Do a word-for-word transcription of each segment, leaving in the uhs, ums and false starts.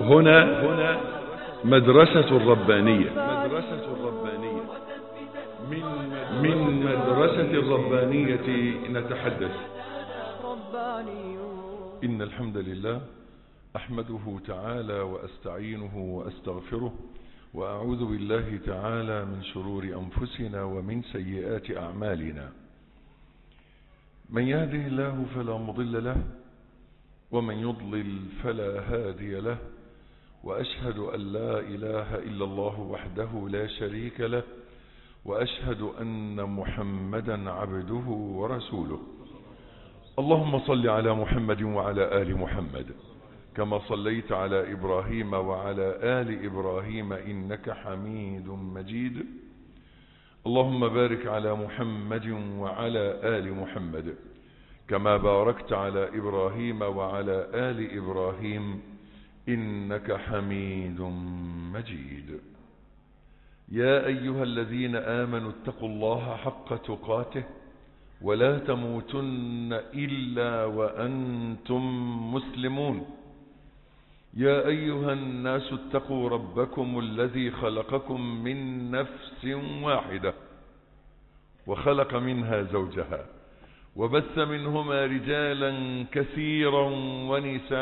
هنا هنا مدرسة الربانية مدرسة الربانية من من مدرسة الربانية نتحدث. إن الحمد لله أحمده تعالى وأستعينه وأستغفره وأعوذ بالله تعالى من شرور أنفسنا ومن سيئات أعمالنا. من يهده الله فلا مضل له ومن يضلل فلا هادي له، وأشهد أن لا إله إلا الله وحده لا شريك له، وأشهد أن محمدا عبده ورسوله. اللهم صل على محمد وعلى آل محمد كما صليت على إبراهيم وعلى آل إبراهيم إنك حميد مجيد. اللهم بارك على محمد وعلى آل محمد كما باركت على إبراهيم وعلى آل إبراهيم إنك حميد مجيد. يا أيها الذين آمنوا اتقوا الله حق تقاته ولا تموتن إلا وأنتم مسلمون. يا أيها الناس اتقوا ربكم الذي خلقكم من نفس واحدة وخلق منها زوجها وبث منهما رجالا كثيرا ونساء،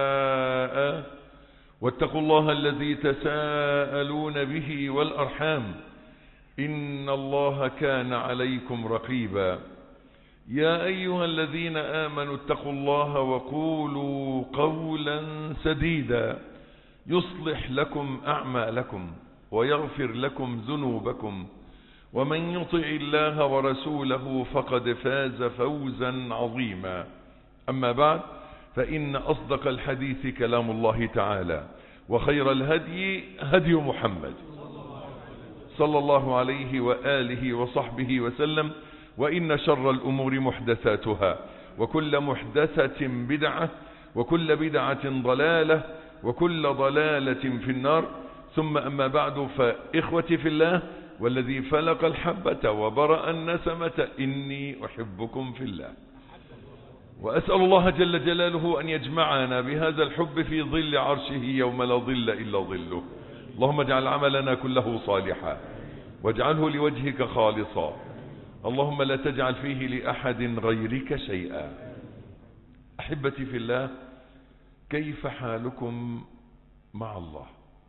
واتقوا الله الذي تساءلون به والأرحام إن الله كان عليكم رقيبا. يا أيها الذين آمنوا اتقوا الله وقولوا قولا سديدا يصلح لكم أعمالكم ويغفر لكم ذنوبكم، ومن يطع الله ورسوله فقد فاز فوزا عظيما. أما بعد، فإن أصدق الحديث كلام الله تعالى، وخير الهدي هدي محمد صلى الله عليه وآله وصحبه وسلم، وإن شر الأمور محدثاتها، وكل محدثة بدعة، وكل بدعة ضلالة، وكل ضلالة في النار. ثم أما بعد، فإخوتي في الله والذي فلق الحبة وبرأ النسمة إني أحبكم في الله، وأسأل الله جل جلاله أن يجمعنا بهذا الحب في ظل عرشه يوم لا ظل إلا ظله. اللهم اجعل عملنا كله صالحا واجعله لوجهك خالصا، اللهم لا تجعل فيه لأحد غيرك شيئا. أحبتي في الله، كيف حالكم مع الله؟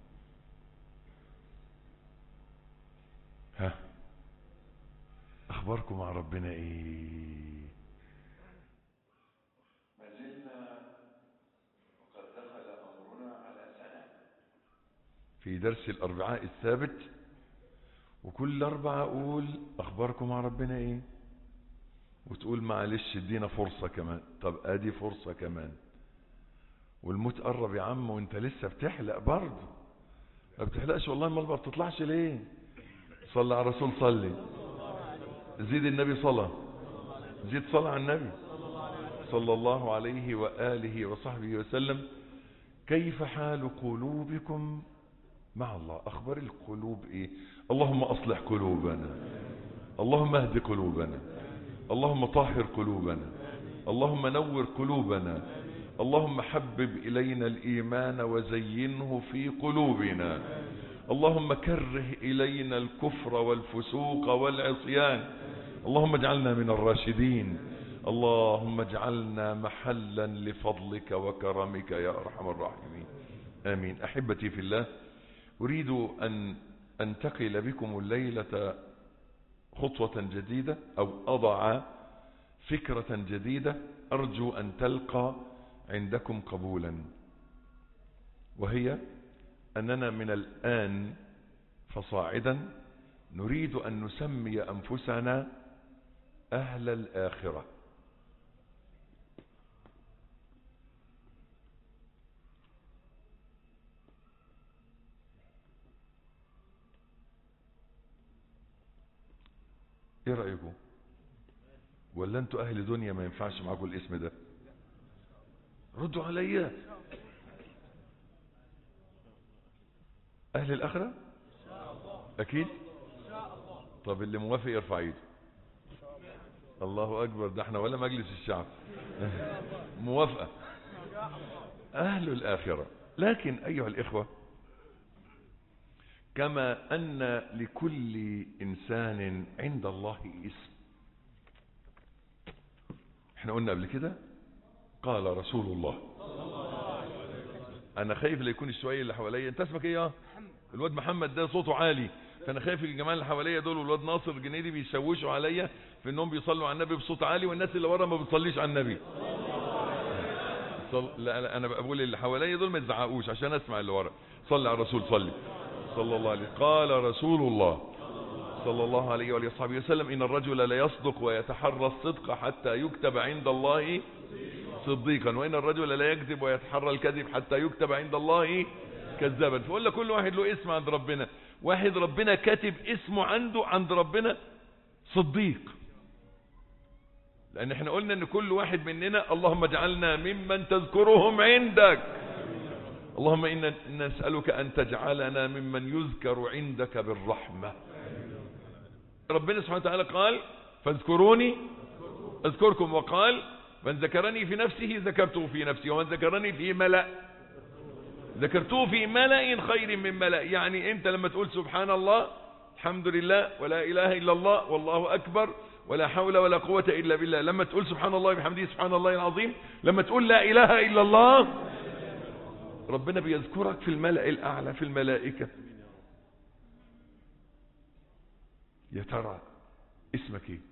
ها، أخباركم مع ربنا إيه؟ ما زلنا وقد دخل أمرنا على سنة في درس الأربعاء الثابت، وكل أربعة أقول أخباركم مع ربنا إيه، وتقول معلش ادينا فرصة كمان. طب أدي فرصة كمان، والموت قرب يا عم وانت لسه بتحلق برضه. ما بتحلقش والله، ما بتطلعش ليه؟ صلى على الرسول، صلي، زيد النبي صلاة، زيد صلاة على النبي صلى الله عليه وآله وصحبه وسلم. كيف حال قلوبكم مع الله؟ أخبار القلوب إيه؟ اللهم أصلح قلوبنا، اللهم اهد قلوبنا، اللهم طهر قلوبنا، اللهم نور قلوبنا، اللهم حبب إلينا الإيمان وزينه في قلوبنا، اللهم كره إلينا الكفر والفسوق والعصيان، اللهم اجعلنا من الراشدين، اللهم اجعلنا محلا لفضلك وكرمك يا أرحم الراحمين، آمين. أحبتي في الله، أريد أن أنتقل بكم الليلة خطوة جديدة، أو أضع فكرة جديدة أرجو أن تلقى عندكم قبولا، وهي أننا من الآن فصاعدا نريد أن نسمي أنفسنا أهل الآخرة. ايه رأيكم؟ ولا انتوا اهل دنيا ما ينفعش معاكم الاسم ده؟ ردوا عليا. اهل الاخرة اكيد. طب اللي موافق يرفع ايده. الله اكبر، ده احنا ولا مجلس الشعب. موافقة. اهل الاخرة. لكن أيها الإخوة، كما أن لكل إنسان عند الله اسم. احنا قلنا قبل كده قال رسول الله. أنا خايف لا يكون الشوية اللي حواليا، أنت اسمك إيه؟ الواد محمد ده صوته عالي، فأنا خايف الجماعة اللي حواليا دول والواد ناصر الجنيدي بيشوشوا عليا في إنهم بيصلوا على النبي بصوت عالي، والناس اللي ورا ما بتصليش على النبي. صل... لا أنا بقول اللي حواليا دول ما يزعقوش عشان أسمع اللي ورا. صلي على الرسول، صلي صلى الله عليه. قال رسول الله صلى الله عليه وآله وصحبه وسلم: إن الرجل لا يصدق ويتحرى الصدق حتى يكتب عند الله صديقا، وإن الرجل لا يكذب ويتحرى الكذب حتى يكتب عند الله كذابا. فقول لك كل واحد له اسم عند ربنا. واحد ربنا كاتب اسمه عنده عند ربنا صديق، لأن احنا قلنا ان كل واحد مننا اللهم اجعلنا ممن تذكرهم عندك، اللهم إنا نسألك أن تجعلنا ممن يذكر عندك بالرحمة. ربنا سبحانه وتعالى قال: فاذكروني اذكركم، وقال: من ذكرني في نفسه ذكرته في نفسي، ومن ذكرني في ملأ ذكرته في ملأ خير من ملأ. يعني انت لما تقول سبحان الله، الحمد لله، ولا إله إلا الله، والله أكبر، ولا حول ولا قوة إلا بالله، لما تقول سبحان الله بحمده سبحان الله العظيم، لما تقول لا إله إلا الله، ربنا بيذكرك في الملأ الأعلى في الملائكة. يا ترى اسمك ايه؟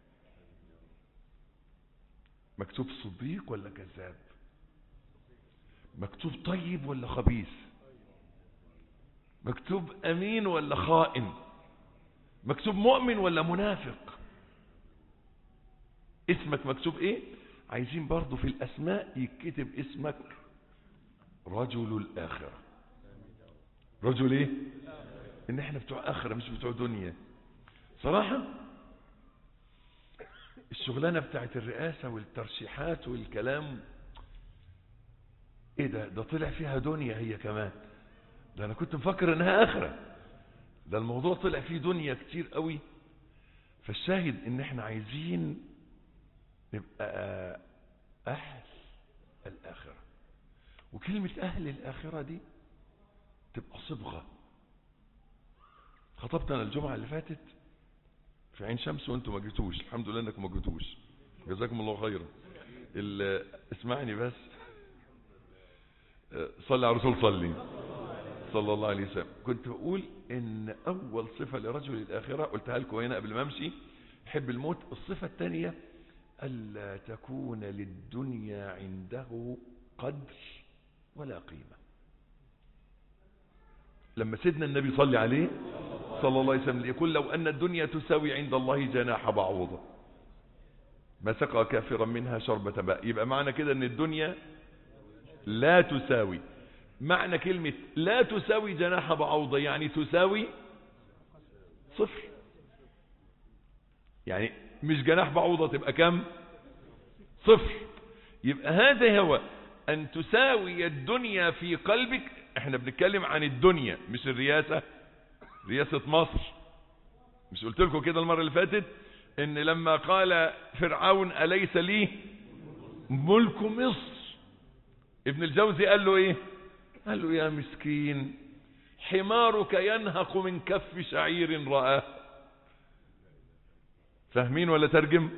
مكتوب صديق ولا كذاب؟ مكتوب طيب ولا خبيث؟ مكتوب أمين ولا خائن؟ مكتوب مؤمن ولا منافق؟ اسمك مكتوب ايه؟ عايزين برضو في الأسماء يكتب اسمك رجل الآخرة. رجل ايه؟ ان احنا بتوع آخرة مش بتوع دنيا. صراحة الشغلانة بتاعت الرئاسة والترشيحات والكلام ايه ده؟ ده طلع فيها دنيا هي كمان. ده انا كنت مفكر انها آخرة، ده الموضوع طلع فيه دنيا كتير قوي. فالشاهد ان احنا عايزين نبقى اهل الآخرة، وكلمة اهل الآخرة دي تبقى صبغة. خطبتنا الجمعة اللي فاتت في عين شمس وانتم ما جيتوش، الحمد لله انكم ما جيتوش، جزاكم الله خيرا. اسمعني بس، صلي على الرسول، صلي صلى الله عليه وسلم. كنت بقول ان اول صفة لرجل الآخرة قلتها لكم هنا قبل ما امشي: حب الموت. الصفة الثانية: ألا تكون للدنيا عنده قدر ولا قيمة. لما سيدنا النبي صلى عليه صلى الله عليه وسلم يقول: لو أن الدنيا تساوي عند الله جناح بعوضة ما سقى كافرا منها شربة ماء. يبقى معنى كده ان الدنيا لا تساوي. معنى كلمة لا تساوي جناح بعوضة يعني تساوي صفر. يعني مش جناح بعوضة تبقى كم؟ صفر. يبقى هذا هو أن تساوي الدنيا في قلبك. احنا بنتكلم عن الدنيا مش الرئاسة، رئاسة مصر. مش قلت لكم كده المرة اللي فاتت ان لما قال فرعون أليس لي ملك مصر، ابن الجوزي قال له ايه؟ قال له: يا مسكين، حمارك ينهق من كف شعير رآه. فاهمين ولا ترجم؟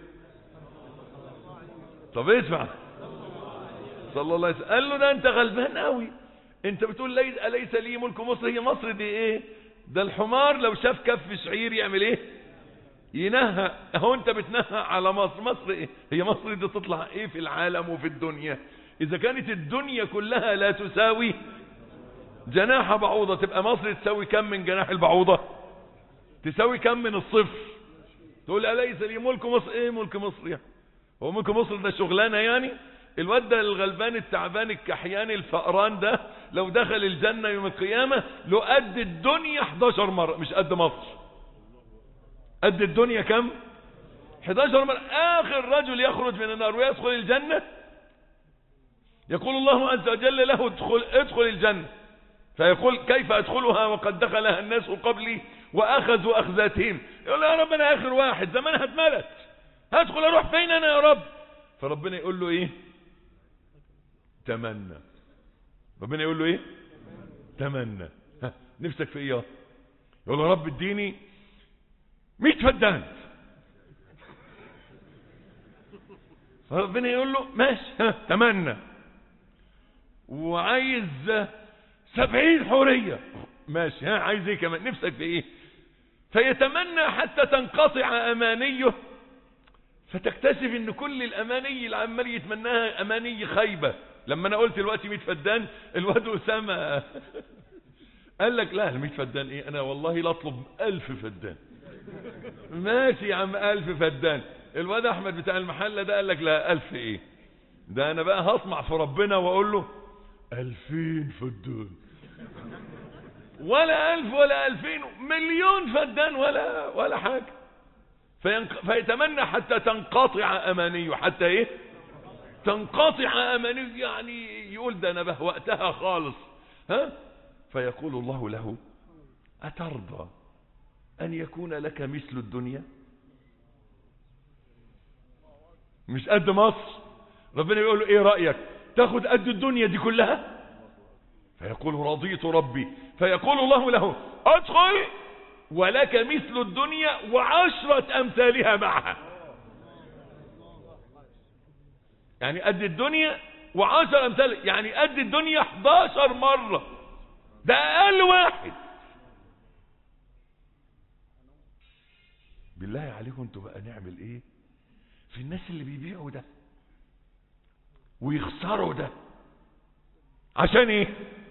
طب اسمع، صلى الله عليه وسلم قال له: ده انت غلبان قوي، انت بتقول ليس أليس لي ملك مصر. هي مصر دي ايه؟ ده الحمار لو شاف كف شعير يعمل ايه؟ ينهى. اهو انت بتنهى على مصر. مصر ايه؟ هي مصر دي تطلع ايه في العالم وفي الدنيا؟ اذا كانت الدنيا كلها لا تساوي جناح بعوضة، تبقى مصر تساوي كم من جناح البعوضة؟ تساوي كم من الصفر؟ تقول أليس لي ملك مصر. ايه ملك مصر يعني؟ هو ملك مصر ده شغلانة يعني؟ الواد ده الغلبان التعبان الكحيان الفقران ده لو دخل الجنة يوم القيامة له قد الدنيا حداشر مرة، مش قد مصر. قد الدنيا كم؟ حداشر مرة. آخر رجل يخرج من النار ويدخل الجنة يقول الله عز وجل له: ادخل, ادخل الجنة. فيقول: كيف أدخلها وقد دخلها الناس قبلي وأخذوا أخذاتهم؟ يقول: يا رب أنا آخر واحد، زمانها اتملت، هدخل أروح فين أنا يا رب؟ فربنا يقول له إيه؟ تمنى. ربنا يقول له ايه؟ تمنى. ها نفسك في ايه؟ يقول له رب اديني مئة فدان. فربنا يقول له ماشي، ها تمنى. وعايز سبعين حورية، ماشي، ها عايز ايه كمان؟ نفسك في ايه؟ فيتمنى حتى تنقطع امانيه، فتكتشف ان كل الاماني اللي عمال يتمناها اماني خايبة. لما انا قلت دلوقتي مئة فدان، الواد اسامه قال لك لا مئة فدان ايه، انا والله لا اطلب ألف فدان. ماشي يا عم ألف فدان. الواد احمد بتاع المحلة ده قال لك لا ألف ايه، ده انا بقى هطمع في ربنا واقول له ألفين فدان، ولا ألف ولا ألفين، مليون فدان ولا ولا حاجة. فينق... فيتمنى حتى تنقطع امانيه. حتى ايه؟ تنقطع امانيه، يعني يقول ده انا بهوأتها خالص. ها فيقول الله له أترضى أن يكون لك مثل الدنيا؟ مش قد مصر. ربنا يقول له ايه رأيك تاخد قد الدنيا دي كلها؟ فيقول رضيت ربي. فيقول الله له ادخل ولك مثل الدنيا وعشرة امثالها معها. يعني قد الدنيا وعشر امثال، يعني قد الدنيا احداشر مرة. ده اقل واحد. بالله عليكم انتوا بقى نعمل ايه في الناس اللي بيبيعوا ده ويخسروا ده؟ عشان ايه؟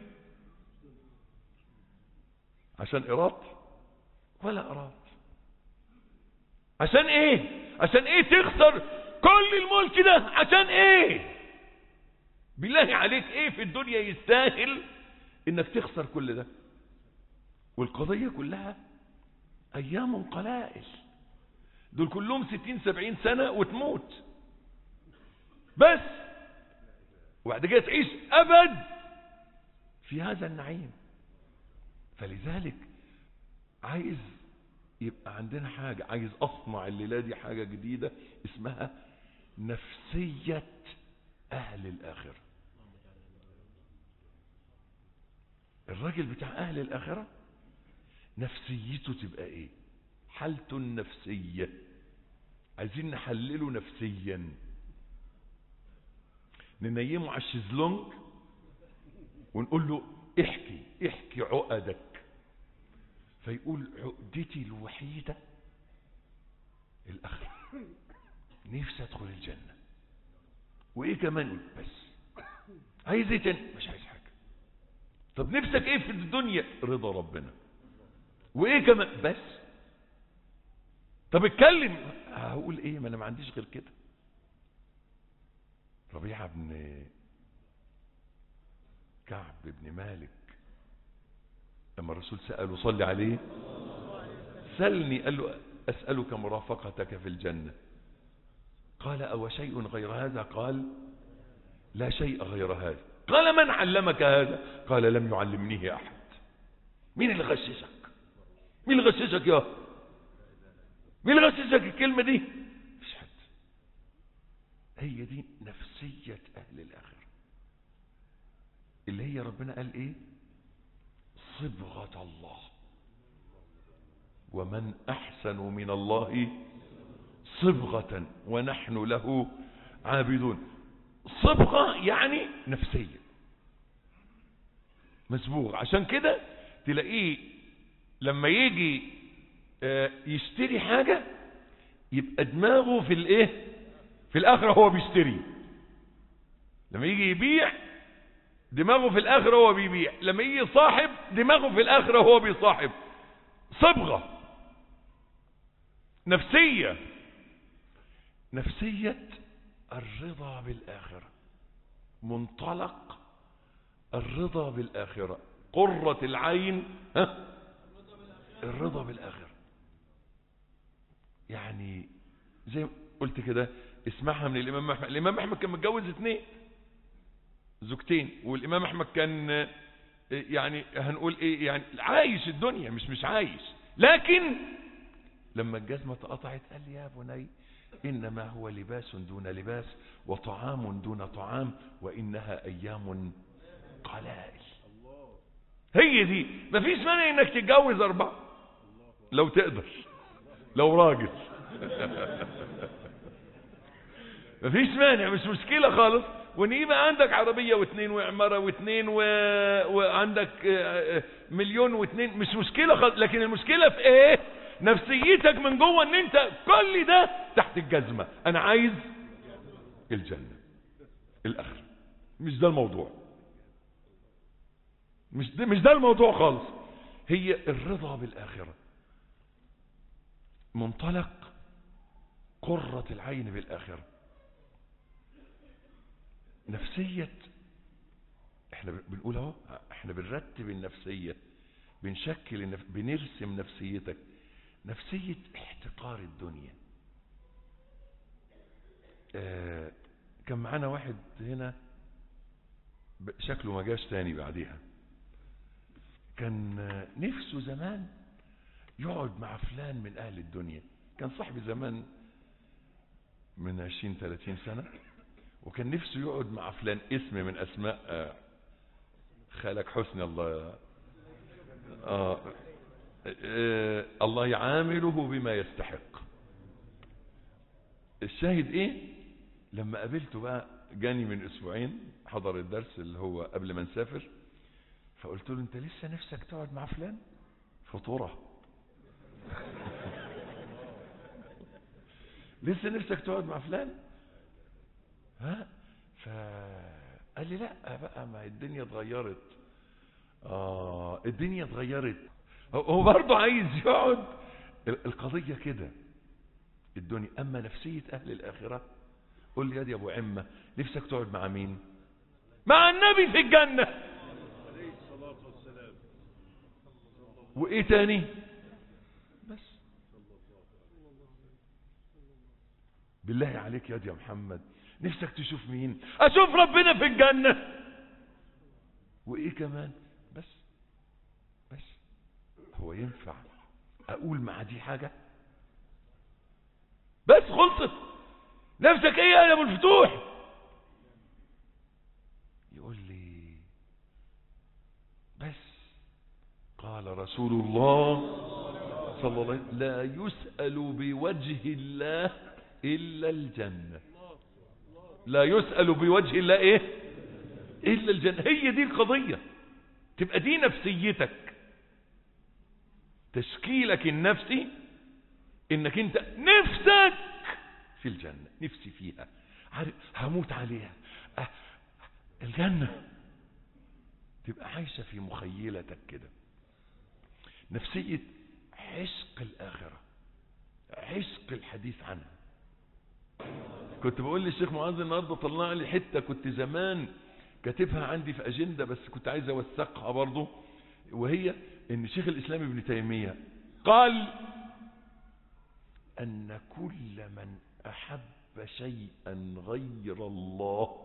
عشان إيراد ولا إيراد؟ عشان ايه؟ عشان ايه تخسر كل الملك ده؟ عشان ايه؟ بالله عليك ايه في الدنيا يستاهل انك تخسر كل ده؟ والقضية كلها ايام قلائل، دول كلهم ستين سبعين سنة وتموت بس، وبعد كده تعيش ابد في هذا النعيم. فلذلك عايز يبقى عندنا حاجة، عايز اصنع الليلة دي حاجة جديدة اسمها نفسية اهل الاخرة. الراجل بتاع اهل الاخرة نفسيته تبقى ايه؟ حالته النفسية عايزين نحلله نفسيا. ننيمه على الشيزلونج ونقول له احكي احكي عقدك، فيقول عقدتي الوحيدة الاخرة، نفسي ادخل الجنة. وايه كمان؟ بس عايز ايه تاني؟ مش عايز حاجة. طب نفسك ايه في الدنيا؟ رضا ربنا. وايه كمان؟ بس. طب اتكلم. هقول ايه؟ ما انا ما عنديش غير كده. ربيعة بن كعب بن مالك لما الرسول سأله صلي عليه سلني، قال له أسألك مرافقتك في الجنة. قال أو شيء غير هذا؟ قال لا شيء غير هذا. قال من علمك هذا؟ قال لم يعلمنيه أحد. مين اللي غششك؟ مين اللي غششك يا مين اللي غششك الكلمة دي؟ مفيش حد. هي دي نفسية أهل الآخرة اللي هي ربنا قال إيه؟ صبغة الله، ومن أحسن من الله صبغة ونحن له عابدون. صبغة يعني نفسية مسبوغ. عشان كده تلاقيه لما يجي يشتري حاجة يبقى دماغه في الايه؟ في الآخرة هو بيشتري. لما يجي يبيع دماغه في الآخرة هو بيبيع. لما يجي يصاحب دماغه في الآخرة هو بيصاحب. صبغة نفسية. نفسية الرضا بالآخرة، منطلق الرضا بالآخرة، قرة العين ها الرضا بالآخرة. يعني زي قلت كده اسمعها من الإمام أحمد. الإمام أحمد كان متجوز اثنين زوجتين، والإمام أحمد كان يعني هنقول ايه يعني عايش الدنيا، مش مش عايش. لكن لما الجزمة اتقطعت قال لي يا بني إنما هو لباس دون لباس وطعام دون طعام وإنها أيام القلائل. هي دي. مفيش مانع انك تتجوز اربعة لو تقدر، لو راجل. مفيش مانع، مش مشكلة خالص. وان يبقى عندك عربية واثنين وعمارة واثنين و... وعندك مليون واثنين، مش مشكلة خالص. لكن المشكلة في ايه؟ نفسيتك من جوه، ان انت كل ده تحت الجزمة. انا عايز الجنة الاخرة. مش ده الموضوع، مش ده, مش ده الموضوع خالص. هي الرضا بالاخرة، منطلق قرة العين بالاخرة. نفسية، احنا بنقول اهو، احنا بنرتب النفسية، بنشكل النف... بنرسم نفسيتك. نفسية احتقار الدنيا. آه كان معانا واحد هنا شكله ما جاش تاني بعديها، كان نفسه زمان يقعد مع فلان من اهل الدنيا. كان صاحبي زمان من عشرين ثلاثين سنة، وكان نفسه يقعد مع فلان، اسم من اسماء آه خالك حسني، الله آه آه الله يعامله بما يستحق. الشاهد ايه؟ لما قابلته بقى، جاني من اسبوعين حضر الدرس اللي هو قبل ما نسافر، فقلت له انت لسه نفسك تقعد مع فلان؟ فطوره. لسه نفسك تقعد مع فلان؟ ها؟ فقال لي لا بقى، ما الدنيا اتغيرت. اه الدنيا اتغيرت. هو برضه عايز يقعد. القضية كده الدنيا. اما نفسية اهل الاخرة، قول لي يا دي ابو عمة، نفسك تقعد مع مين؟ مع النبي في الجنة. عليه الصلاة والسلام. وايه تاني؟ بس بالله عليك يا دي يا محمد، نفسك تشوف مين؟ اشوف ربنا في الجنة. وايه كمان؟ بس بس هو ينفع اقول مع دي حاجة؟ بس خلصت. نفسك ايه يا ابو الفتوح؟ يقول لي بس قال رسول الله صلى الله عليه وسلم لا يسأل بوجه الله إلا الجنة. لا يسأل بوجه الله إيه؟ إلا الجنة. هي دي القضية. تبقى دي نفسيتك، تشكيلك النفسي، إنك أنت نفسك في الجنة، نفسي فيها، عارف هموت عليها. أه الجنة تبقى عايشة في مخيلتك كده. نفسية عشق الآخرة، عشق الحديث عنها. كنت بقول للشيخ معاذ النهارده طلع لي حتة كنت زمان كاتبها عندي في أجندة، بس كنت عايز أوثقها برضو، وهي إن شيخ الإسلام ابن تيمية قال أن كل من أحب شيئا غير الله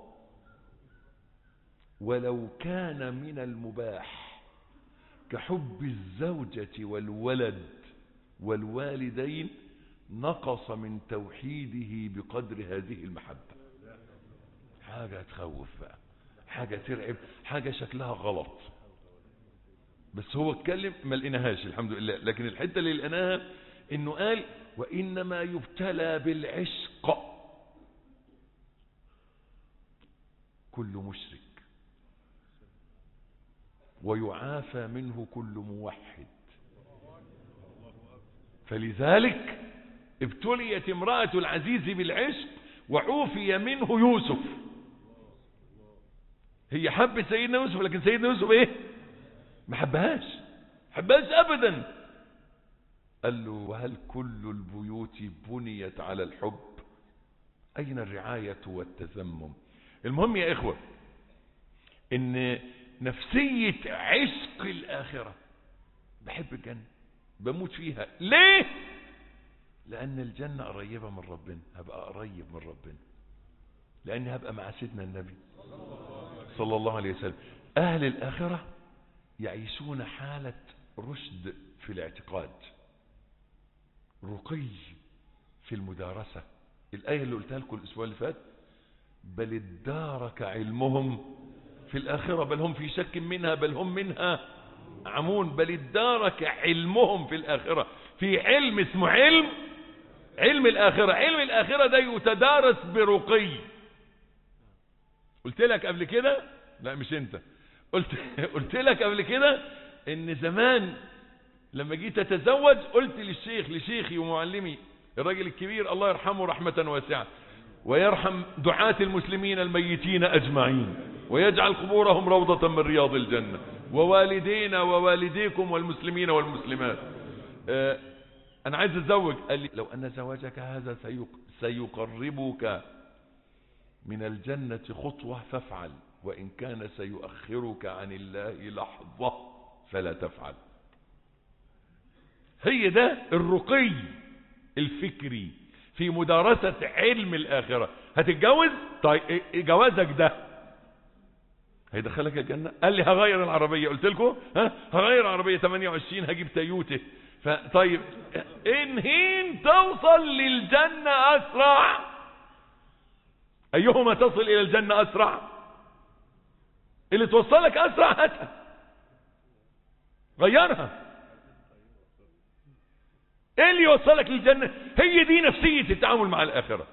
ولو كان من المباح كحب الزوجة والولد والوالدين نقص من توحيده بقدر هذه المحبة. حاجة تخوف بقى، حاجة ترعب، حاجة شكلها غلط. بس هو اتكلم ما لقيناهاش الحمد لله، لكن الحتة اللي لقيناها انه قال وإنما يبتلى بالعشق كل مشرك ويعافى منه كل موحد. فلذلك ابتليت امرأة العزيز بالعشق وعوفي منه يوسف. هي حبت سيدنا يوسف، لكن سيدنا يوسف ايه؟ ما حبهاش، حبهاش ابدا. قال له وهل كل البيوت بنيت على الحب؟ اين الرعاية والتذمم؟ المهم يا اخوة ان نفسية عشق الاخرة، بحب الجنة، بموت فيها. ليه؟ لان الجنة قريبة من ربنا، هبقى قريب من ربنا، لاني هبقى مع سيدنا النبي صلى الله عليه وسلم. اهل الاخرة يعيشون حالة رشد في الاعتقاد، رقي في المدارسة. الآية اللي قلتها لكم الأسبوع اللي فات بل ادارك علمهم في الآخرة، بل هم في شك منها، بل هم منها عمون، بل ادارك علمهم في الآخرة. في علم اسمه علم علم الآخرة. علم الآخرة ده يتدارس برقي. قلت لك قبل كده، لا مش انت، قلت قلت لك قبل كده ان زمان لما جيت اتزوج قلت للشيخ لشيخي ومعلمي الراجل الكبير الله يرحمه رحمة واسعة، ويرحم دعاة المسلمين الميتين اجمعين، ويجعل قبورهم روضة من رياض الجنة، ووالدينا ووالديكم والمسلمين والمسلمات. اه انا عايز اتزوج. قال لي لو ان زواجك هذا سيقربك من الجنة خطوة فافعل، وإن كان سيؤخرك عن الله لحظة فلا تفعل. هي ده الرقي الفكري في مدارسة علم الآخرة. هتتجوز؟ طيب جوازك ده هيدخلك الجنة؟ قال لي هغير العربية. قلت لكم ها هغير العربية ثمانية وعشرين هجيب تيوته. طيب انهين توصل للجنة أسرع؟ أيهما تصل إلى الجنة أسرع؟ اللي توصلك أسرع هاتها، غيرها. ايه اللي يوصلك للجنة؟ هي دي نفسية التعامل مع الآخرة.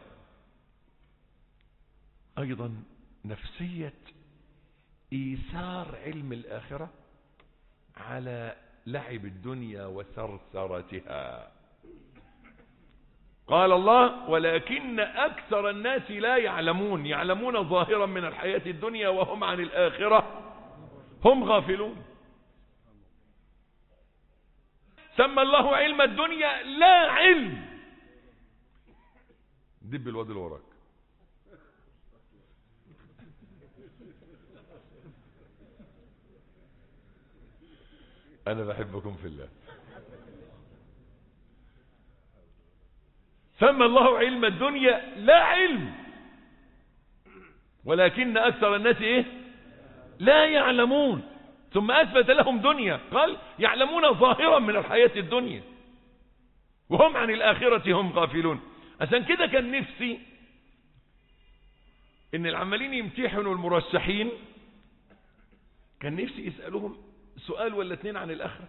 أيضا نفسية إيثار علم الآخرة على لعب الدنيا وثرثرتها. قال الله ولكن أكثر الناس لا يعلمون، يعلمون ظاهرا من الحياة الدنيا وهم عن الآخرة هم غافلون. سمى الله علم الدنيا لا علم. دب الواد اللي وراك. أنا بحبكم في الله. سمى الله علم الدنيا لا علم، ولكن أكثر الناس إيه؟ لا يعلمون. ثم أثبت لهم دنيا، قال يعلمون ظاهرا من الحياة الدنيا وهم عن الآخرة هم غافلون. عشان كده كان نفسي إن العمالين يمتحنوا المرشحين كان نفسي يسألوهم سؤال ولا اتنين عن الآخرة،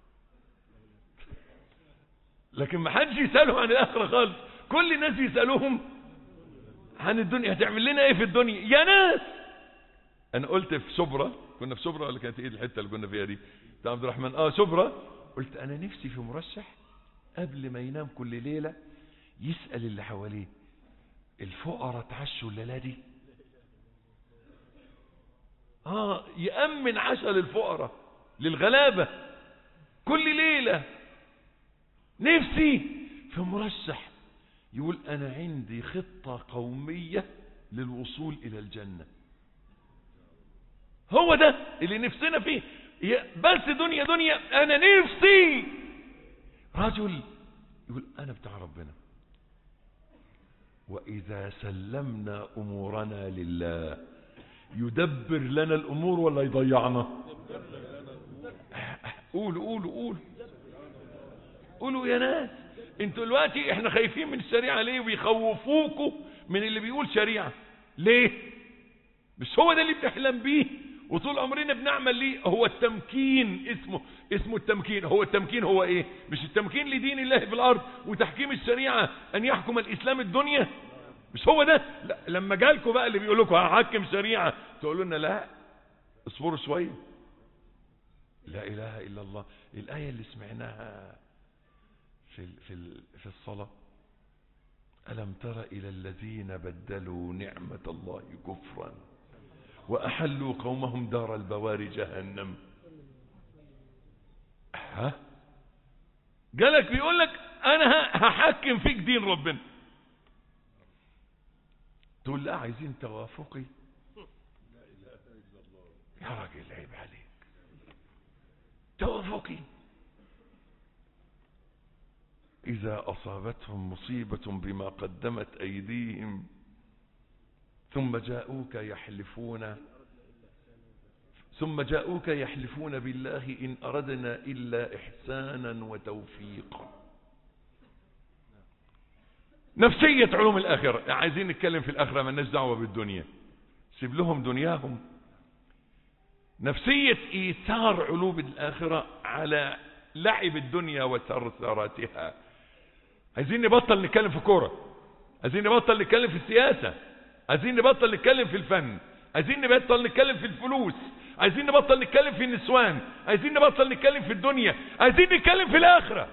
لكن ما حدش يسألهم عن الآخرة خالص. كل الناس يسألوهم عن الدنيا. هتعمل لنا ايه في الدنيا يا ناس؟ انا قلت في شبرا، كنا في شبرا ولا كانت ايه الحتة اللي كنا فيها دي بتاع عبد الرحمن؟ اه شبرا. قلت انا نفسي في مرشح قبل ما ينام كل ليلة يسأل اللي حواليه الفقراء اتعشوا الليلة دي؟ اه يأمن عشاء للفقراء للغلابة كل ليلة. نفسي في مرشح يقول انا عندي خطة قومية للوصول الى الجنة. هو ده اللي نفسنا فيه. بس دنيا دنيا. انا نفسي رجل يقول انا بتاع ربنا، واذا سلمنا امورنا لله يدبر لنا الامور ولا يضيعنا؟ قولوا قولوا قولوا قولوا يا ناس. انتوا دلوقتي احنا خايفين من الشريعة ليه؟ ويخوفوكوا من اللي بيقول شريعة ليه؟ مش هو ده اللي بنحلم بيه وطول عمرنا بنعمل ليه؟ هو التمكين. اسمه اسمه التمكين. هو التمكين هو ايه؟ مش التمكين لدين الله في الارض وتحكيم الشريعة ان يحكم الاسلام الدنيا؟ مش هو ده؟ لا. لما جالكوا بقى اللي بيقول لكم هحكم شريعة تقولوا لنا لا اصبروا شوية. لا اله الا الله. الايه اللي سمعناها في في في الصلاة ألم تر إلى الذين بدلوا نعمة الله كفرا وأحلوا قومهم دار البوار جهنم. ها جالك بيقول لك أنا هحكم فيك دين ربنا، تقول لا عايزين توافقي؟ يا راجل عيب عليك. توافقي إذا أصابتهم مصيبة بما قدمت أيديهم ثم جاءوك يحلفون ثم جاءوك يحلفون بالله إن أردنا إلا إحسانا وتوفيقا. نفسية علوم الآخرة. عايزين نتكلم في الآخرة، ما لناش دعوة بالدنيا. سيب لهم دنياهم. نفسية إيثار علوم الآخرة على لعب الدنيا وثرثراتها. عايزين نبطل نتكلم في كورة، عايزين نبطل نتكلم في السياسة، عايزين نبطل نتكلم في الفن، عايزين نبطل نتكلم في الفلوس، عايزين نبطل نتكلم في النسوان، عايزين نبطل نتكلم في الدنيا، عايزين نتكلم في الآخرة.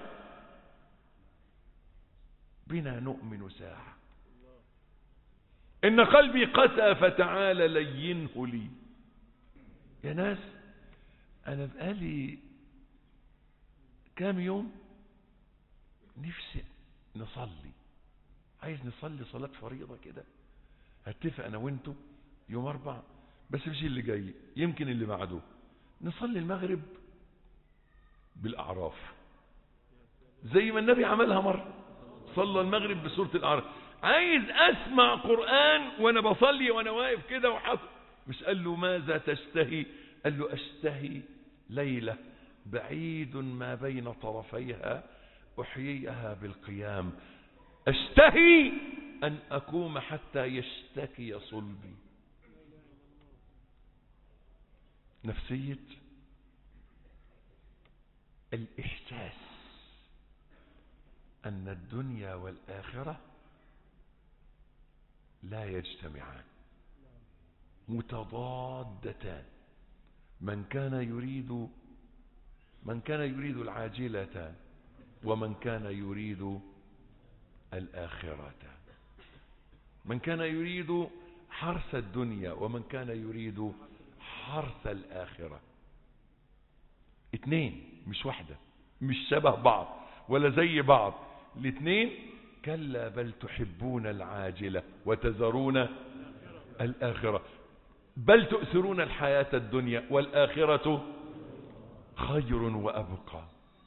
بنا نؤمن ساعة. إن قلبي قسى فتعالى لينه لي. يا ناس أنا بقالي كام يوم نفسي نصلي، عايز نصلي صلاة فريضة كده. هتفق أنا وانتو يوم أربع، بس مش اللي جاي، يمكن اللي بعده، نصلي المغرب بالأعراف زي ما النبي عملها مرة، صلى المغرب بسورة الأعراف. عايز أسمع قرآن وأنا بصلي وأنا واقف كده وحاطط. مش قال له ماذا تشتهي؟ قال له أشتهي ليلة بعيد ما بين طرفيها أحييها بالقيام، أشتهي أن أقوم حتى يشتكي صلبي. نفسية الإحساس أن الدنيا والآخرة لا يجتمعان، متضادتان. من كان يريد من كان يريد العاجلة ومن كان يريد الآخرة، من كان يريد حرث الدنيا ومن كان يريد حرث الآخرة. اتنين مش واحدة، مش شبه بعض ولا زي بعض، الاتنين كلا بل تحبون العاجلة وتذرون الآخرة، بل تؤثرون الحياة الدنيا والآخرة خير وأبقى.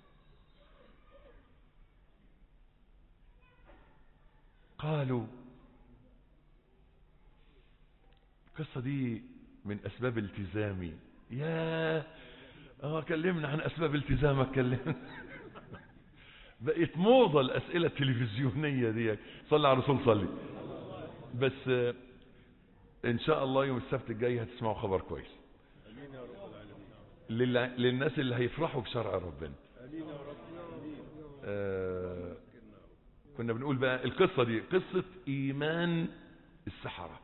قالوا القصة دي من أسباب التزامي. يا اه كلمنا عن أسباب التزامك، كلمنا. بقيت موضة الأسئلة التلفزيونية دي. صلى على الرسول صلي. بس إن شاء الله يوم السبت الجاي هتسمعوا خبر كويس للناس اللي هيفرحوا بشرع ربنا. آه كنا بنقول بقى القصة دي قصة إيمان السحرة.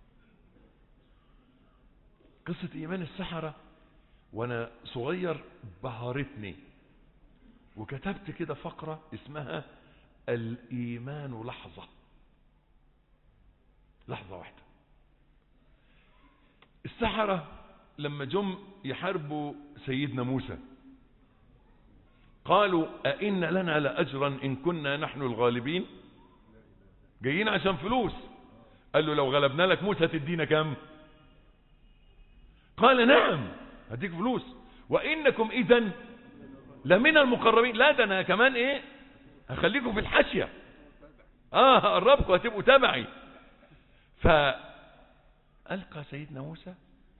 قصة إيمان السحرة وأنا صغير بهرتني، وكتبت كده فقرة اسمها الإيمان لحظة. لحظة واحدة. السحرة لما جم يحاربوا سيدنا موسى قالوا أئن لنا لأجرا إن كنا نحن الغالبين. جايين عشان فلوس. قال له لو غلبنا لك موسى تدينا كم؟ قال نعم هديك فلوس، وإنكم إذن لمن المقربين. لا ده أنا كمان إيه هخليكم في الحاشية، آه هقربكم هتبقوا تبعي. فألقى سيدنا موسى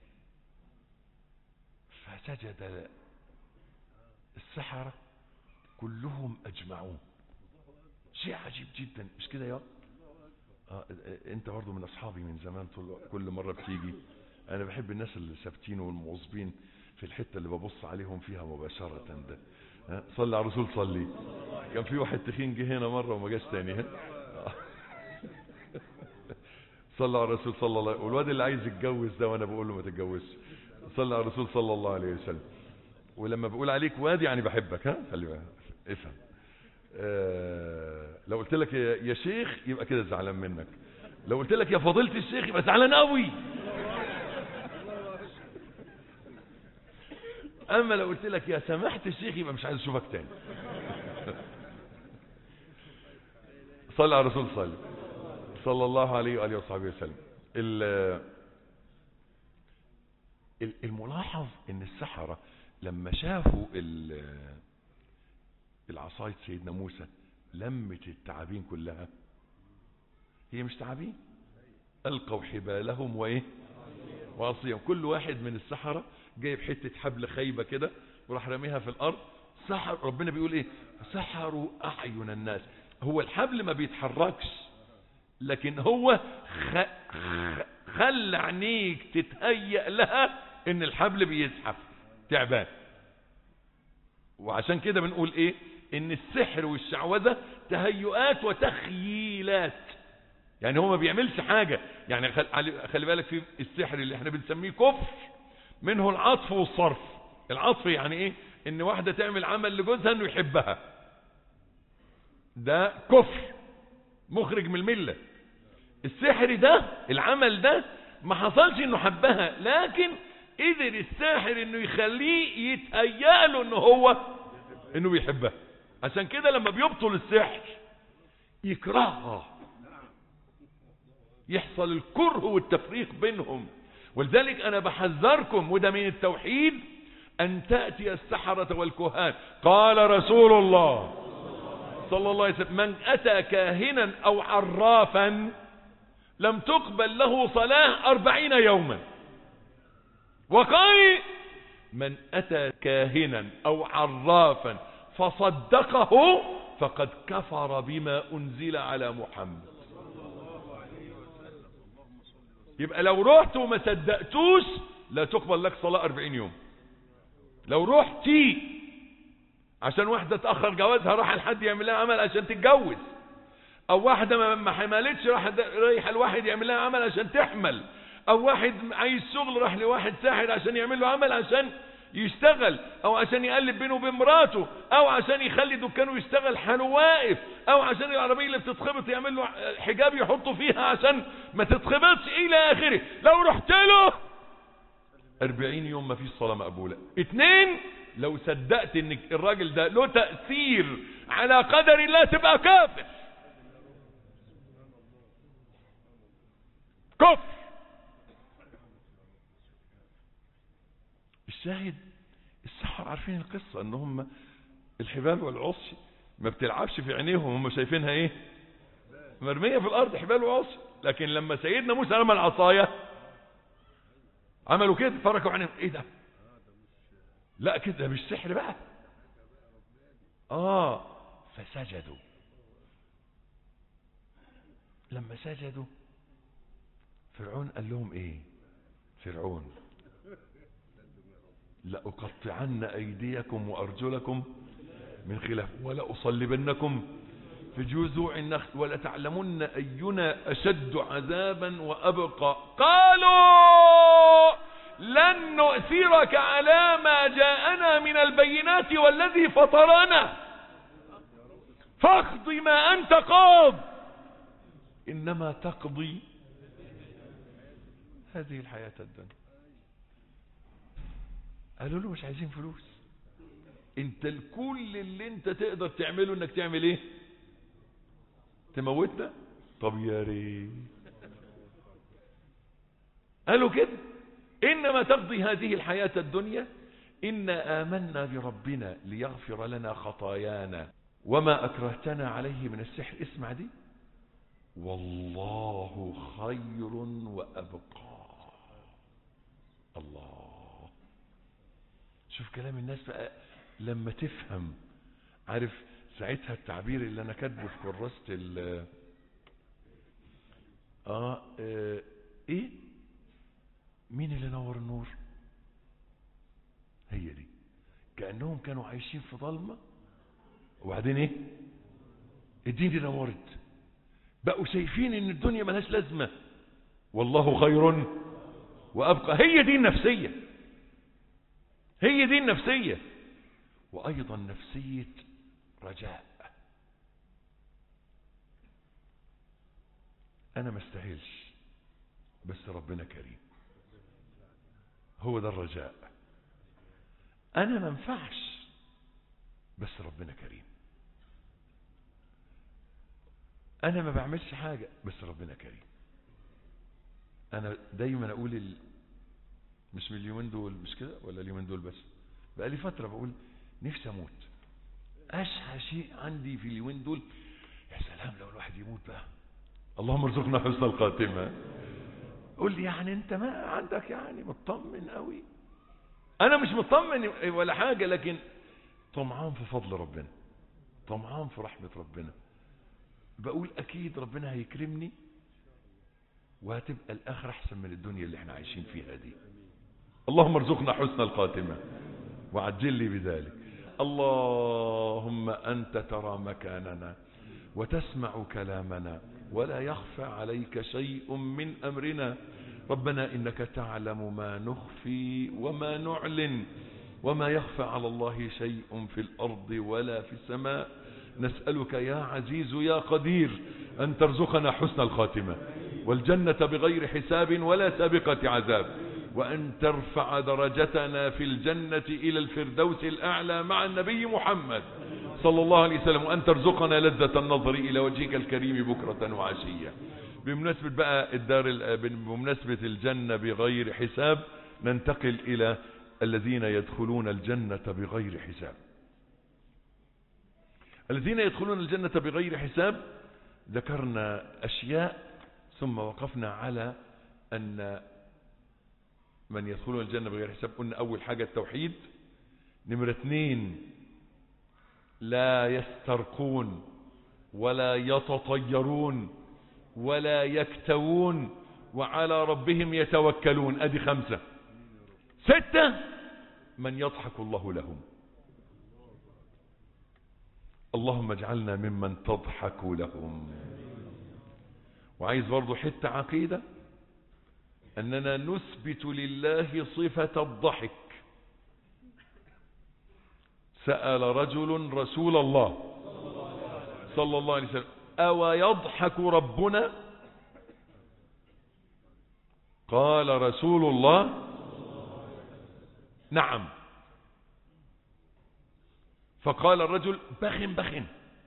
فسجد السحرة كلهم أجمعون. شيء عجيب جدا مش كده يا آه انت برضو من أصحابي من زمان، كل مرة بتيجي أنا بحب الناس اللي ثابتين والمواظبين في الحتة اللي ببص عليهم فيها مباشرة. ده ها صلي على الرسول صلي. كان في واحد تخين جه هنا مرة وما جاش تاني. ها صلى على الرسول صلى الله عليه وسلم. والواد اللي عايز يتجوز ده وانا بقول له ما تتجوزش، صلى على الرسول صلى الله عليه وسلم. ولما بقول عليك واد يعني بحبك. ها خلي بالك افهم. آه لو قلت لك يا شيخ يبقى كده زعلان منك، لو قلت لك يا فضيلة الشيخ يبقى زعلان قوي. اما لو قلت لك يا سماحة الشيخ يبقى مش عايز اشوفك تاني. صلى على الرسول صلى صلى الله عليه وآله وصحبه وسلم. الملاحظ ان السحرة لما شافوا العصاية سيدنا موسى لمت التعابين كلها، هي مش تعابين، ألقوا حبالهم وإيه وعصيهم. كل واحد من السحرة جايب حتة حبل خيبة كده وراح رميها في الأرض. سحر ربنا بيقول إيه؟ سحروا أعين الناس. هو الحبل ما بيتحركش، لكن هو خ... خل عينيك تتهيأ لها ان الحبل بيزحف تعبان. وعشان كده بنقول ايه؟ ان السحر والشعوذة تهيؤات وتخييلات، يعني هو ما بيعملش حاجة. يعني خلي بالك في السحر اللي احنا بنسميه كفر منه العطف والصرف. العطف يعني ايه؟ ان واحدة تعمل عمل لجوزها انه يحبها، ده كفر مخرج من الملة. السحر ده العمل ده ما حصلش انه حبها، لكن قدر الساحر انه يخليه يتهيأ له انه هو انه بيحبها. عشان كده لما بيبطل السحر يكرهها، يحصل الكره والتفريق بينهم. ولذلك انا بحذركم، وده من التوحيد، ان تأتي السحرة والكهان. قال رسول الله صلى الله عليه وسلم: من اتى كاهنا او عرافا لم تقبل له صلاة أربعين يوما. وقال: من اتى كاهنا او عرافا فصدقه فقد كفر بما انزل على محمد. يبقى لو رحت وما صدقتوش لا تقبل لك صلاة أربعين يوم. لو رحتي عشان واحدة تأخر جوازها راح لحد يعمل لها عمل عشان تتجوز، او واحدة ما حملتش راح رايح الواحد يعمل لها عمل عشان تحمل، او واحد عايز شغل راح لواحد ساحر عشان يعمل له عمل عشان يشتغل، او عشان يقلب بينه وبين مراته، او عشان يخلي دكانه يشتغل حاله واقف، او عشان العربية اللي بتتخبط يعمل له حجاب يحطه فيها عشان ما تتخبطش الى اخره. لو رحت له أربعين يوم ما فيش صلاة مقبولة. اتنين، لو صدقت ان الراجل ده له تأثير على قدر الله تبقى كافر. كفر. الشاهد السحر عارفين القصة ان هم الحبال والعصي ما بتلعبش في عينيهم، هم شايفينها ايه؟ مرمية في الارض حبال وعصي. لكن لما سيدنا موسى رمى العصاية عملوا كده فركوا عينيهم. ايه ده؟ لا كده مش سحر بقى. اه فسجدوا. لما سجدوا فرعون قال لهم ايه؟ فرعون: لأقطعن أيديكم وأرجلكم من خلاف ولأصلبنكم في جذوع النخل ولتعلمن أينا أشد عذابا وأبقى. قالوا لن نؤثرك على ما جاءنا من البينات والذي فطرنا فاقض ما أنت قاض إنما تقضي هذه الحياة الدنيا. قالوا له: مش عايزين فلوس، انت الكل اللي انت تقدر تعمله انك تعمل ايه؟ تموتنا؟ طب يا ريت. قالوا كده: انما تقضي هذه الحياة الدنيا إنا آمنا بربنا ليغفر لنا خطايانا وما أكرهتنا عليه من السحر. اسمع دي: والله خير وأبقى. الله. شوف كلام الناس بقى لما تفهم. عارف ساعتها التعبير اللي انا كاتبه في كراسة ال آه, اه ايه مين اللي نور النور؟ هي دي. كأنهم كانوا عايشين في ظلمة وبعدين ايه الدين دي نورت، بقوا شايفين ان الدنيا ملهاش لازمة. والله خير وأبقى. هي دي النفسية، هي دي النفسية. وأيضا نفسية رجاء. أنا ما استاهلش بس ربنا كريم. هو ده الرجاء. أنا ما انفعش بس ربنا كريم. أنا ما بعملش حاجة بس ربنا كريم. أنا دايما أقول ال... مش من اليومين دول، مش كده ولا اليومين دول بس، بقى لي فترة بقول نفسي أموت. أشهى شيء عندي في اليومين دول يا سلام لو الواحد يموت بقى، اللهم ارزقنا حسن الخاتمة. قول لي يعني أنت ما عندك يعني مطمن قوي؟ أنا مش مطمن ولا حاجة، لكن طمعان في فضل ربنا، طمعان في رحمة ربنا. بقول أكيد ربنا هيكرمني وهتبقى الآخرة أحسن من الدنيا اللي احنا عايشين فيها دي. اللهم ارزقنا حسن الخاتمة وعجل لي بذلك. اللهم أنت ترى مكاننا وتسمع كلامنا ولا يخفى عليك شيء من أمرنا. ربنا إنك تعلم ما نخفي وما نعلن وما يخفى على الله شيء في الأرض ولا في السماء. نسألك يا عزيز يا قدير أن ترزقنا حسن الخاتمة والجنة بغير حساب ولا سابقة عذاب، وأن ترفع درجتنا في الجنة إلى الفردوس الأعلى مع النبي محمد صلى الله عليه وسلم، وأن ترزقنا لذة النظر إلى وجهك الكريم بكرة وعشية. بمناسبة بقى الدار، بمناسبة الجنة بغير حساب، ننتقل إلى الذين يدخلون الجنة بغير حساب. الذين يدخلون الجنة بغير حساب ذكرنا أشياء، ثم وقفنا على أن من يدخلون الجنة بغير حساب قلنا أول حاجة التوحيد، نمرة اثنين لا يسترقون ولا يتطيرون ولا يكتوون وعلى ربهم يتوكلون، ادي خمسة. ستة من يضحك الله لهم. اللهم اجعلنا ممن تضحك لهم. وعايز برضو حتة عقيدة، أننا نثبت لله صفة الضحك. سأل رجل رسول الله صلى الله عليه وسلم: أو يضحك ربنا؟ قال رسول الله: نعم. فقال الرجل: بخن بخن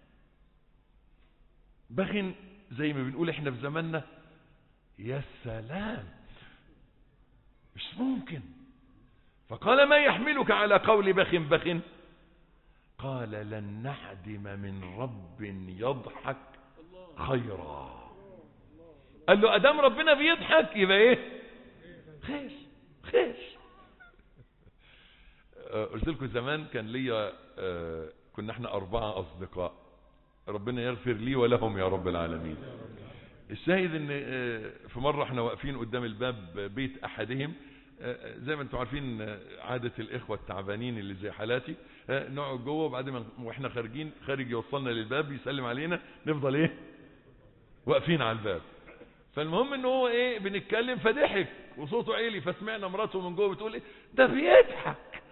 بخن، زي ما بنقول احنا في زماننا. يا سلام، مش ممكن. فقال: ما يحملك على قول بخن بخن؟ قال: لن نعدم من رب يضحك خيرا. قال له: ادام ربنا بيضحك يبقى ايه؟ خير خير. قلت لكم زمان كان ليا، كنا احنا اربعة اصدقاء، ربنا يغفر لي ولهم يا رب العالمين. الشاهد ان في مرة احنا واقفين قدام الباب بيت احدهم، زي ما انتم عارفين عادة الاخوة التعبانين اللي زي حالاتي، نقعد جوه وبعد واحنا خارجين خارج يوصلنا للباب يسلم علينا، نفضل ايه واقفين على الباب. فالمهم ان هو ايه بنتكلم فضحك وصوته عالي، فسمعنا مراته من جوه بتقول: ايه ده بيضحك.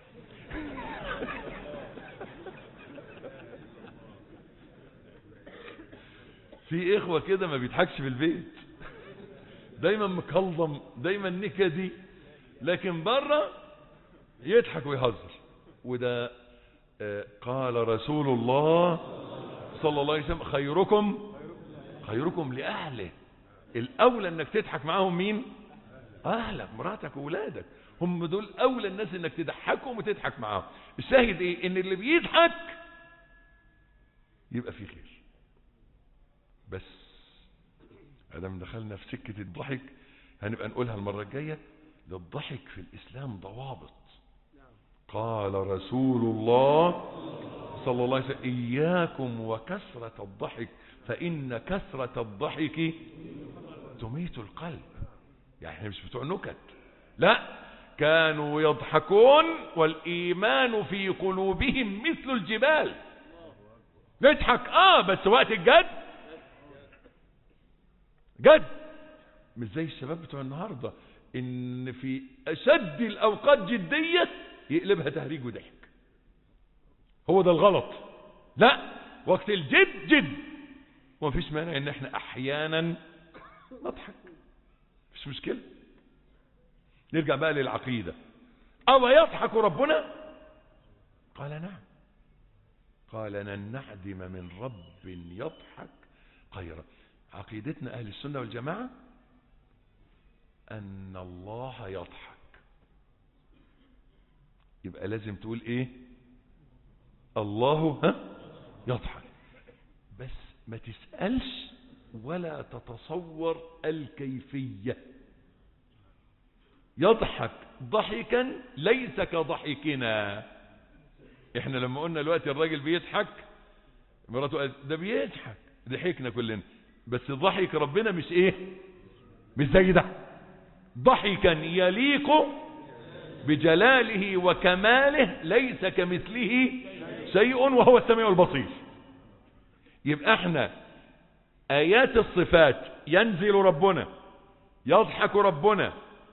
في اخوة كده ما بيضحكش في البيت، دايما مكلم، دايما نكدي، لكن بره يضحك ويهزر. وده قال رسول الله صلى الله عليه وسلم: خيركم خيركم لأهله. الأولى انك تضحك معاهم مين؟ أهلك، مراتك وولادك، هم دول أولى الناس انك تضحكهم وتضحك معاهم. الشاهد ايه؟ ان اللي بيضحك يبقى فيه خير. بس ادام دخلنا في سكة الضحك هنبقى نقولها المرة الجاية. للضحك في الإسلام ضوابط. قال رسول الله صلى الله عليه وسلم: إياكم وكثرة الضحك فإن كثرة الضحك تميت القلب. يعني احنا مش بتوع نكت، لا، كانوا يضحكون والإيمان في قلوبهم مثل الجبال. نضحك اه بس وقت الجد جد، مش زي الشباب بتوع النهارده ان في اشد الاوقات جديه يقلبها تهريج وضحك. هو ده الغلط. لا، وقت الجد جد، ومفيش مانع ان احنا احيانا نضحك، مش مشكله. نرجع بقى للعقيده. او يضحك ربنا؟ قال نعم. قال: لن نعدم من رب يضحك خيرا. عقيدتنا اهل السنه والجماعه ان الله يضحك. يبقى لازم تقول ايه؟ الله ها يضحك. بس ما تسألش ولا تتصور الكيفية. يضحك ضحكا ليس كضحكنا. احنا لما قلنا دلوقتي الراجل بيضحك، مراته قالت: ده بيضحك، ضحكنا كلنا. بس ضحك ربنا مش ايه؟ مش زي ده. ضحكا يليق بجلاله وكماله ليس كمثله شيء وهو السميع البصير. يبقى احنا آيات الصفات، ينزل ربنا، يضحك ربنا،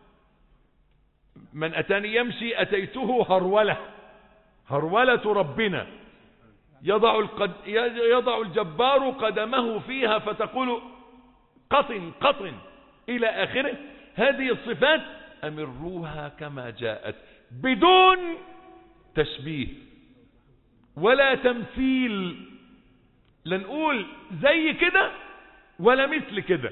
من أتاني يمشي أتيته هرولة، هرولة ربنا، يضع, القد... يضع الجبار قدمه فيها فتقول قطن قطن إلى آخره. هذه الصفات أمروها كما جاءت بدون تشبيه ولا تمثيل، لا نقول زي كده ولا مثل كده.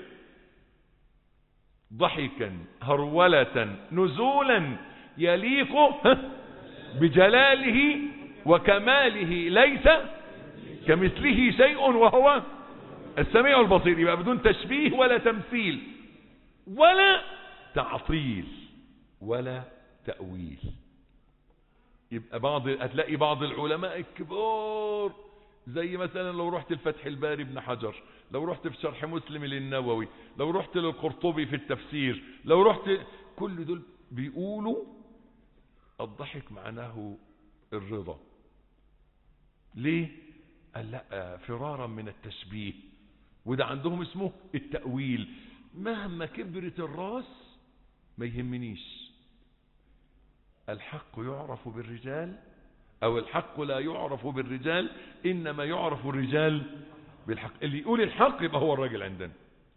ضحكا هرولة نزولا يليق بجلاله وكماله ليس كمثله شيء وهو السميع البصير. يبقى بدون تشبيه ولا تمثيل ولا تعطيل ولا تأويل. يبقى بعض هتلاقي بعض العلماء الكبار زي مثلا لو رحت الفتح الباري ابن حجر، لو رحت في شرح مسلم للنووي، لو رحت للقرطبي في التفسير، لو رحت، كل دول بيقولوا الضحك معناه الرضا. ليه؟ قال لا، فرارا من التشبيه، وده عندهم اسمه التأويل. مهما كبرت الراس ما يهمنيش، الحق يعرف بالرجال، او الحق لا يعرف بالرجال، انما يعرف الرجال بالحق. اللي يقول الحق يبقى هو الراجل عندنا.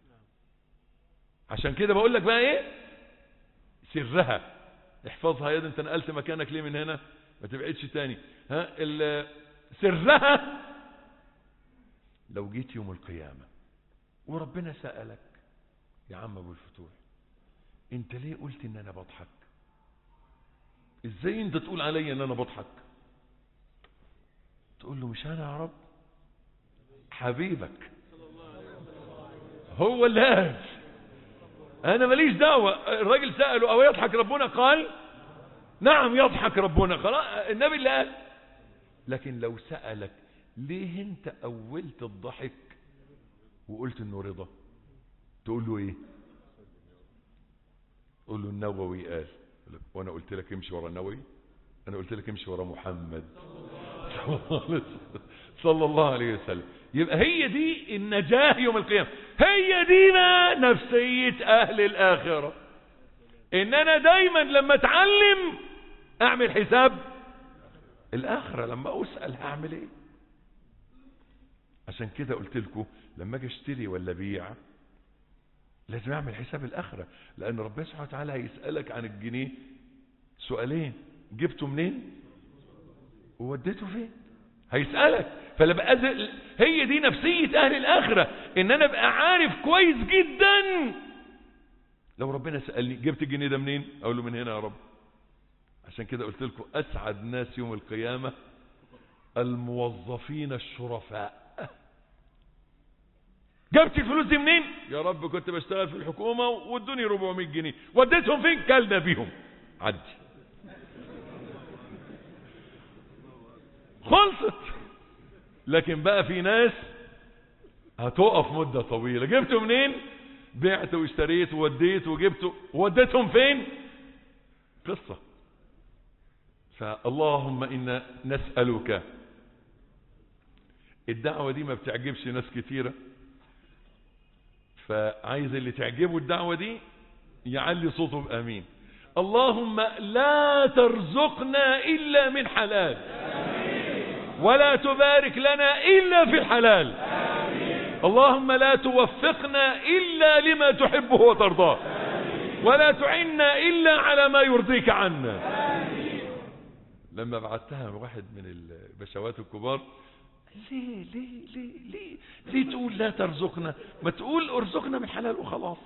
عشان كده بقول لك بقى ايه سرها، احفظها يا ده، انت نقلت مكانك ليه من هنا؟ ما تبعدش تاني. ها سرها لو جيت يوم القيامة وربنا سألك يا عم ابو الفتوح انت ليه قلت ان انا بضحك؟ ازاي انت تقول علي ان انا بضحك؟ تقول له مش انا يا رب، حبيبك هو اللي قال، انا ماليش دعوه. الراجل سأله او يضحك ربنا؟ قال نعم يضحك ربنا، خلاص النبي اللي قال. لكن لو سألك ليه انت اولت الضحك وقلت انه رضا، تقول له ايه؟ تقول له النووي قال. وانا قلت لك امشي ورا النووي؟ انا قلت لك امشي ورا محمد صلى الله عليه وسلم. يبقى هي دي النجاة يوم القيامة، هي دي ما نفسية اهل الاخرة. ان انا دايما لما اتعلم اعمل حساب الاخرة، لما اسأل هعمل ايه. عشان كده قلت لكم لما اجي اشتري ولا بيع لازم اعمل حساب الاخرة، لان ربنا سبحانه وتعالى هيسألك عن الجنيه سؤالين، جبته منين ووديته فين، هيسألك. فلما أزل هي دي نفسية اهل الاخرة، ان انا ابقى عارف كويس جدا لو ربنا سألني جبت الجنيه ده منين، اقول له من هنا يا رب. عشان كده قلت لكم اسعد ناس يوم القيامة الموظفين الشرفاء. جبت الفلوس دي منين؟ يا رب كنت بشتغل في الحكومة وادوني أربعمائة جنيه، وديتهم فين؟ كلنا بيهم، عدي خلصت. لكن بقى في ناس هتقف مدة طويلة، جبته منين؟ بعت واشتريت ووديت وجبته، وديتهم فين؟ قصة. فاللهم إنا نسألك. الدعوة دي ما بتعجبش ناس كتيرة، فعايز اللي تعجبه الدعوة دي يعلي صوته بآمين. اللهم لا ترزقنا إلا من حلال، ولا تبارك لنا إلا في الحلال. اللهم لا توفقنا إلا لما تحبه وترضاه، ولا تعنا إلا على ما يرضيك عنا. لما بعتها واحد من البشوات الكبار، ليه ليه ليه ليه ليه تقول لا ترزقنا؟ ما تقول ارزقنا من حلال وخلاص.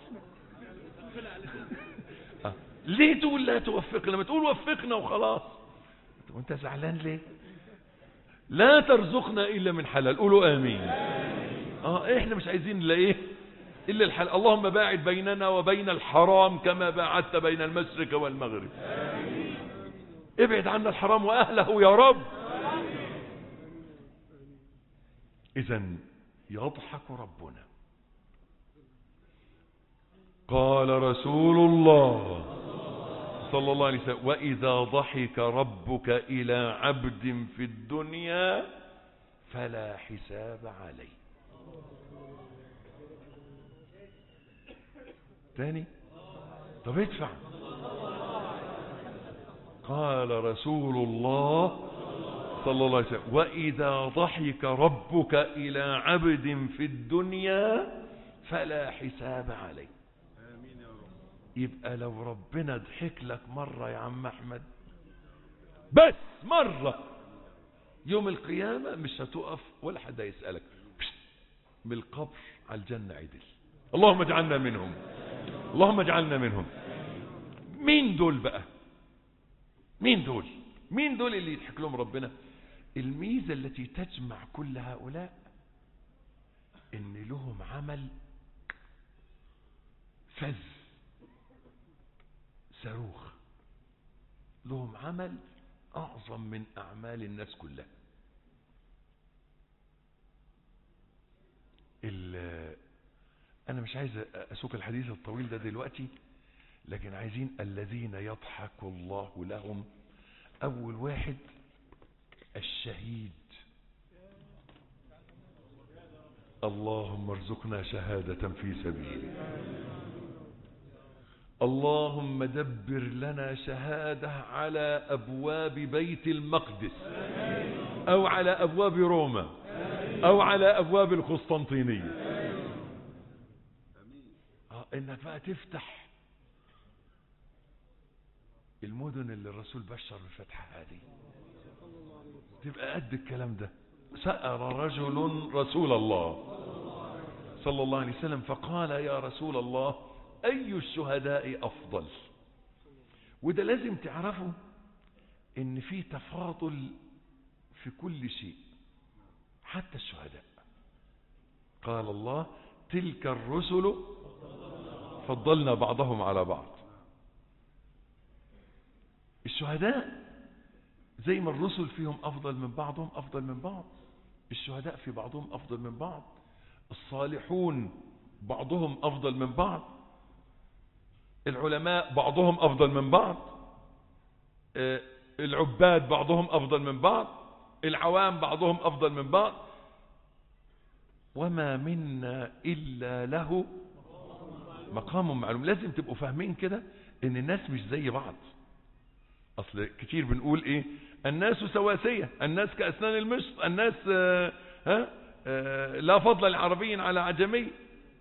ليه تقول لا توفقنا؟ ما تقول وفقنا وخلاص. وانت زعلان ليه؟ لا ترزقنا الا من حلال، قولوا امين. اه احنا مش عايزين الا ايه؟ الا الحلال. اللهم باعد بيننا وبين الحرام كما باعدت بين المشرق والمغرب. ابعد عنا الحرام واهله يا رب. إذن يضحك ربنا. قال رسول الله صلى الله عليه وسلم: وإذا ضحك ربك إلى عبد في الدنيا فلا حساب عليه. تاني؟ طب ادفع. قال رسول الله صلى الله عليه وسلم: وإذا ضحك ربك إلى عبد في الدنيا فلا حساب عليه. يبقى لو ربنا ضحك لك مرة يا عم أحمد، بس مرة، يوم القيامة مش هتقف ولا حد يسألك، من القبر على الجنة عدل. اللهم اجعلنا منهم، اللهم اجعلنا منهم. مين دول بقى؟ مين دول؟ مين دول اللي يضحك لهم ربنا؟ الميزة التي تجمع كل هؤلاء ان لهم عمل فذ صاروخ، لهم عمل اعظم من اعمال الناس كلها. انا مش عايز اسوق الحديث الطويل ده دلوقتي، لكن عايزين الذين يضحك الله لهم. اول واحد الشهيد. اللهم ارزقنا شهادة في سبيلك. اللهم دبر لنا شهادة على أبواب بيت المقدس، أو على أبواب روما، أو على أبواب القسطنطينية. آه إنك بقى تفتح المدن اللي الرسول بشر بفتحها هذه، تبقى قد الكلام ده. سأل رجل رسول الله صلى الله عليه وسلم فقال: يا رسول الله، أي الشهداء أفضل؟ وده لازم تعرفوا إن في تفاضل في كل شيء، حتى الشهداء. قال الله: تلك الرسل فضلنا بعضهم على بعض. الشهداء زي ما الرسل فيهم أفضل من بعضهم أفضل من بعض، الشهداء في بعضهم أفضل من بعض، الصالحون بعضهم أفضل من بعض، العلماء بعضهم أفضل من بعض، العباد بعضهم أفضل من بعض، العوام بعضهم أفضل من بعض. وما منا إلا له مقام معلوم. لازم تبقوا فاهمين كده إن الناس مش زي بعض. أصل كتير بنقول إيه؟ الناس سواسية، الناس كأسنان المشط، الناس آآ آآ لا فضل لعربي على عجمي،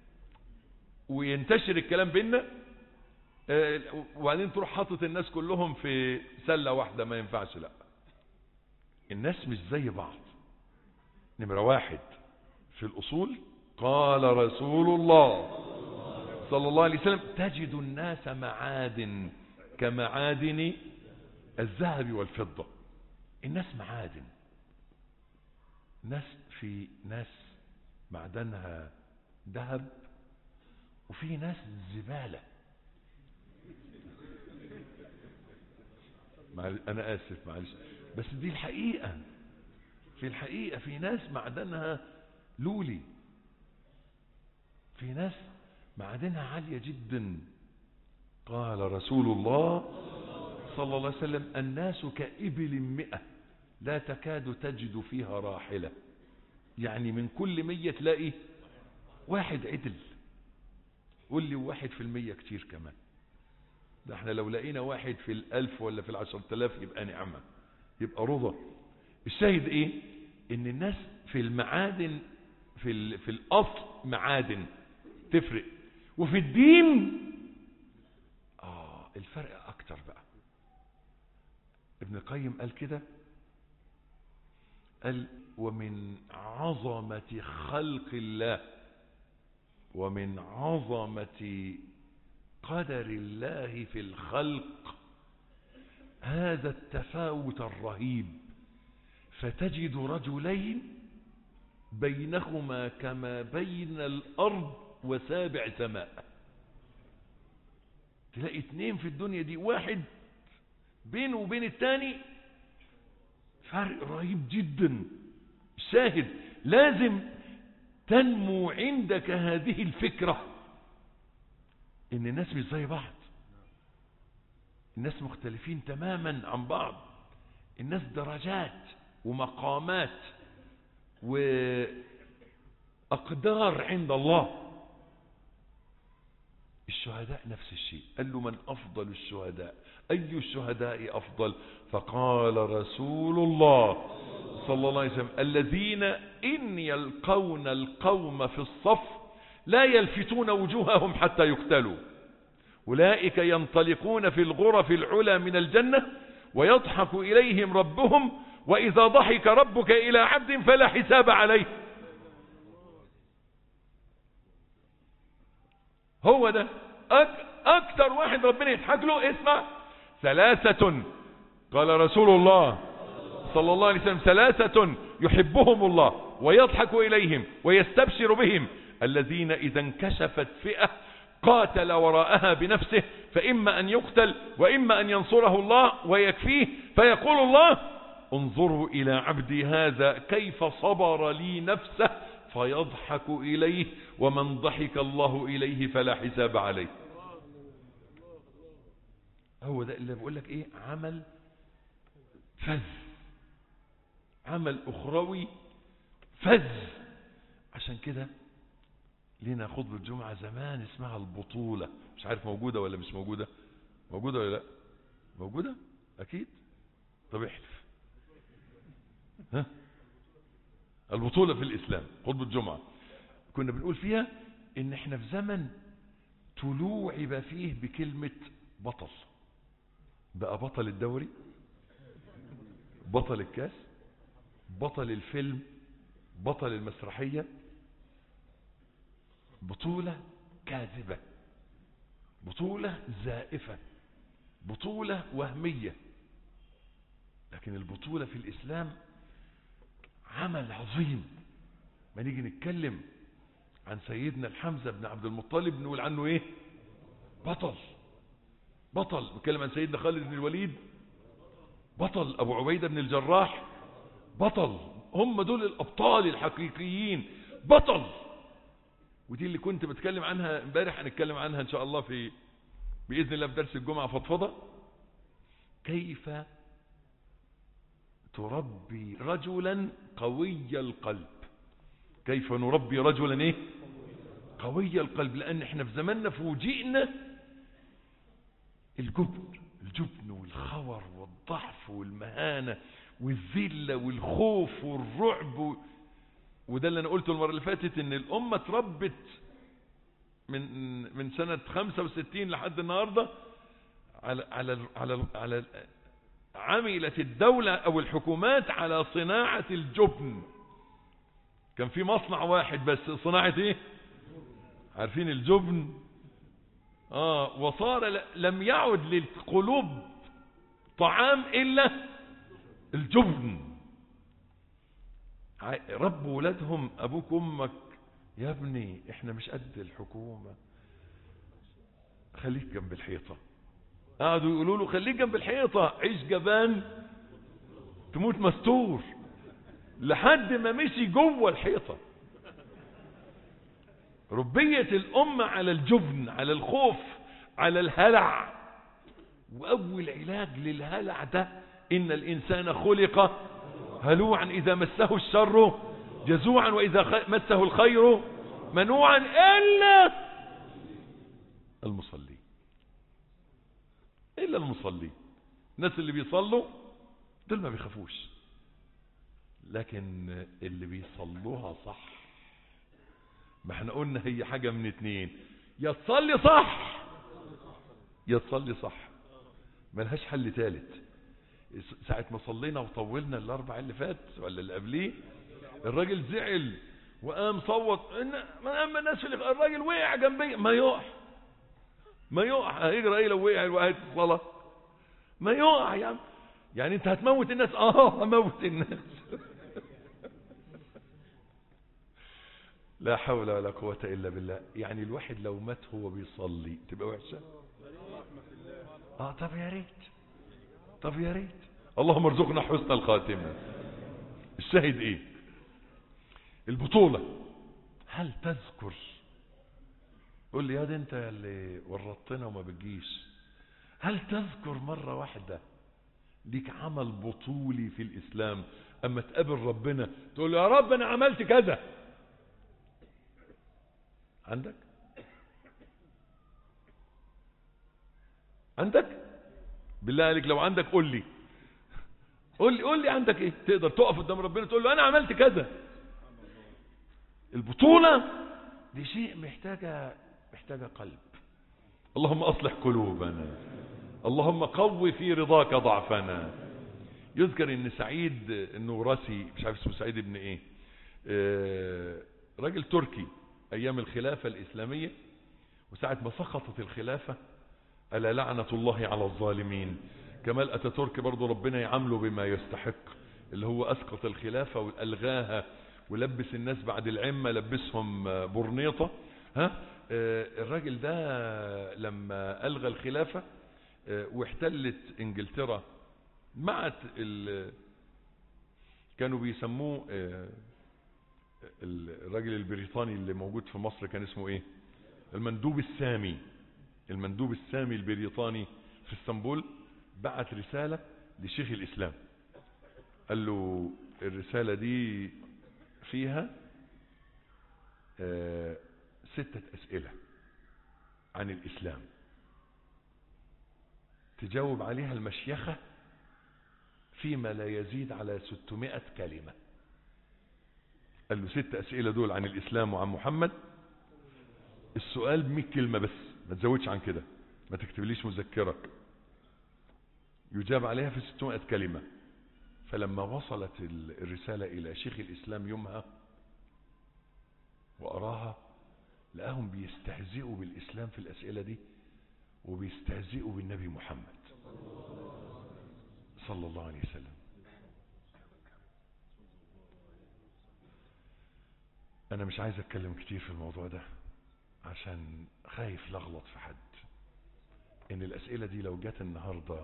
وينتشر الكلام بيننا، وبعدين تروح حاطط الناس كلهم في سلة واحدة. ما ينفعش. لا، الناس مش زي بعض. نمرة واحد في الأصول: قال رسول الله صلى الله عليه وسلم: تجد الناس معادن كمعادن الذهب والفضة. الناس معادن، ناس في ناس معدنها ذهب، وفي ناس زبالة. أنا آسف معلش، بس دي الحقيقة. في الحقيقة في ناس معدنها لولي، في ناس معدنها عالية جدا. قال رسول الله صلى الله عليه وسلم: الناس كإبل مئة لا تكاد تجد فيها راحلة. يعني من كل مية تلاقي واحد عدل. قول لي واحد في المية كتير كمان. ده احنا لو لقينا واحد في الألف ولا في العشر تلاف يبقى نعمة، يبقى رضا. الشاهد ايه؟ ان الناس في المعادن، في, في الأصل معادن تفرق، وفي الدين آه الفرق أكتر بقى. ابن القيم قال كده، قال: ومن عظمة خلق الله ومن عظمة قدر الله في الخلق هذا التفاوت الرهيب، فتجد رجلين بينهما كما بين الأرض وسابع سماء. تلاقي اتنين في الدنيا دي، واحد بينه وبين الثاني فرق رهيب جدا. شاهد لازم تنمو عندك هذه الفكرة ان الناس مش زي بعض. الناس مختلفين تماما عن بعض، الناس درجات ومقامات وأقدار عند الله. الشهداء نفس الشيء. قال له: من أفضل الشهداء؟ أي الشهداء أفضل؟ فقال رسول الله صلى الله عليه وسلم: الذين إن يلقون القوم في الصف لا يلفتون وجوههم حتى يقتلوا، أولئك ينطلقون في الغرف العلى من الجنة ويضحك إليهم ربهم، وإذا ضحك ربك إلى عبد فلا حساب عليه. هو ده أكثر واحد ربنا يضحك له. اسمع: ثلاثة، قال رسول الله صلى الله عليه وسلم: ثلاثة يحبهم الله ويضحك إليهم ويستبشر بهم: الذين إذا انكشفت فئة قاتل وراءها بنفسه، فإما أن يقتل وإما أن ينصره الله ويكفيه، فيقول الله: انظروا إلى عبدي هذا كيف صبر لي نفسه، فيضحك إليه، ومن ضحك الله إليه فلا حساب عليه. هو ده اللي بقول لك ايه، عمل فذ، عمل أخروي فذ. عشان كده لنا خطبة الجمعة زمان اسمها البطولة، مش عارف موجودة ولا مش موجودة؟ موجودة ولا لا؟ موجودة أكيد. طب احلف. ها؟ البطولة في الإسلام، خطبة الجمعة كنا بنقول فيها إن احنا في زمن تلوعب فيه بكلمة بطل. بقى بطل الدوري، بطل الكاس، بطل الفيلم، بطل المسرحية. بطولة كاذبة، بطولة زائفة، بطولة وهمية. لكن البطولة في الإسلام عمل عظيم. ما نيجي نتكلم عن سيدنا الحمزة بن عبد المطلب نقول عنه ايه؟ بطل. بطل. نتكلم عن سيدنا خالد بن الوليد، بطل. أبو عبيدة بن الجراح، بطل. هم دول الأبطال الحقيقيين، بطل. ودي اللي كنت بتكلم عنها امبارح، هنتكلم عنها ان شاء الله في بإذن الله في درس الجمعة فضفضة. كيف تربي رجلا قوي القلب؟ كيف نربي رجلا ايه؟ قوي القلب. لأن احنا في زماننا فوجئنا الجبن، الجبن والخور والضعف والمهانة والذلة والخوف والرعب. وده اللي انا قلته المرة اللي فاتت، ان الامة تربت من من سنة خمسة وستين لحد النهاردة على على على على عملت الدولة او الحكومات على صناعة الجبن. كان في مصنع واحد بس صناعة ايه؟ عارفين الجبن؟ اه وصار لم يعد للقلوب طعام الا الجبن. ربوا ولادهم، ابوك امك يا ابني احنا مش قد الحكومة، خليك جنب الحيطة. قعدوا يقولوا له خليك جنب الحيطة، عيش جبان تموت مستور، لحد ما مشي جوه الحيطة. ربية الأمة على الجبن، على الخوف، على الهلع. وأول علاج للهلع ده: إن الإنسان خلق هلوعا إذا مسه الشر جزوعا وإذا مسه الخير منوعا إلا المصلي. إلا المصلي. الناس اللي بيصلوا دول ما بيخافوش، لكن اللي بيصلوها صح، ما احنا قلنا هي حاجة من اتنين: يا تصلي صح يا تصلي صح، ملهاش حل تالت. ساعة ما صلينا وطولنا الاربع اللي فات ولا اللي قبليه، الراجل زعل وقام صوت. اما الناس في الراجل وقع جنبي، ما يقع ما يقع هيجرى ايه لو وقع الواحد في الصلاة؟ ما يقع يا عم. يعني انت هتموت الناس؟ اه هموت الناس. لا حول ولا قوة الا بالله. يعني الواحد لو مات هو بيصلي تبقى وحشة؟ اه طب يا ريت، طب يا ريت. اللهم ارزقنا حسن الخاتمة. الشاهد ايه؟ البطولة. هل تذكر؟ قول لي يا دي انت اللي ورطتنا وما بتجيش. هل تذكر مرة واحدة ليك عمل بطولي في الإسلام أما تقابل ربنا تقول له يا رب أنا عملت كذا؟ عندك عندك بالله عليك لو عندك قول لي قول لي قول لي عندك ايه تقدر تقف قدام ربنا تقول له انا عملت كذا؟ البطولة دي شيء محتاجة محتاجة قلب. اللهم اصلح قلوبنا، اللهم قوي في رضاك ضعفنا. يذكر ان سعيد النورسي، مش عارف اسمه سعيد ابن ايه، اه راجل تركي ايام الخلافة الاسلامية، وساعة ما سقطت الخلافة ألا لعنة الله على الظالمين. كمال أتاتورك برضو ربنا يعامله بما يستحق، اللي هو أسقط الخلافة وألغاها ولبس الناس بعد العمة لبسهم برنيطة. ها الراجل ده لما ألغى الخلافة واحتلت إنجلترا، معت كانوا بيسموه الراجل البريطاني اللي موجود في مصر كان اسمه ايه؟ المندوب السامي. المندوب السامي البريطاني في اسطنبول بعت رسالة لشيخ الإسلام، قال له الرسالة دي فيها آه ستة أسئلة عن الإسلام تجاوب عليها المشيخة فيما لا يزيد على ستمائة كلمة. قال له ست أسئلة دول عن الإسلام وعن محمد، السؤال بمية كلمة بس، ما تزودش عن كده، ما تكتبليش مذكرة، يجاب عليها في ستمائة كلمة. فلما وصلت الرسالة إلى شيخ الإسلام يومها وأراها، لقاهم بيستهزئوا بالإسلام في الأسئلة دي وبيستهزئوا بالنبي محمد صلى الله عليه وسلم. أنا مش عايز أتكلم كتير في الموضوع ده عشان خايف لغلط في حد. إن الأسئلة دي لو جت النهاردة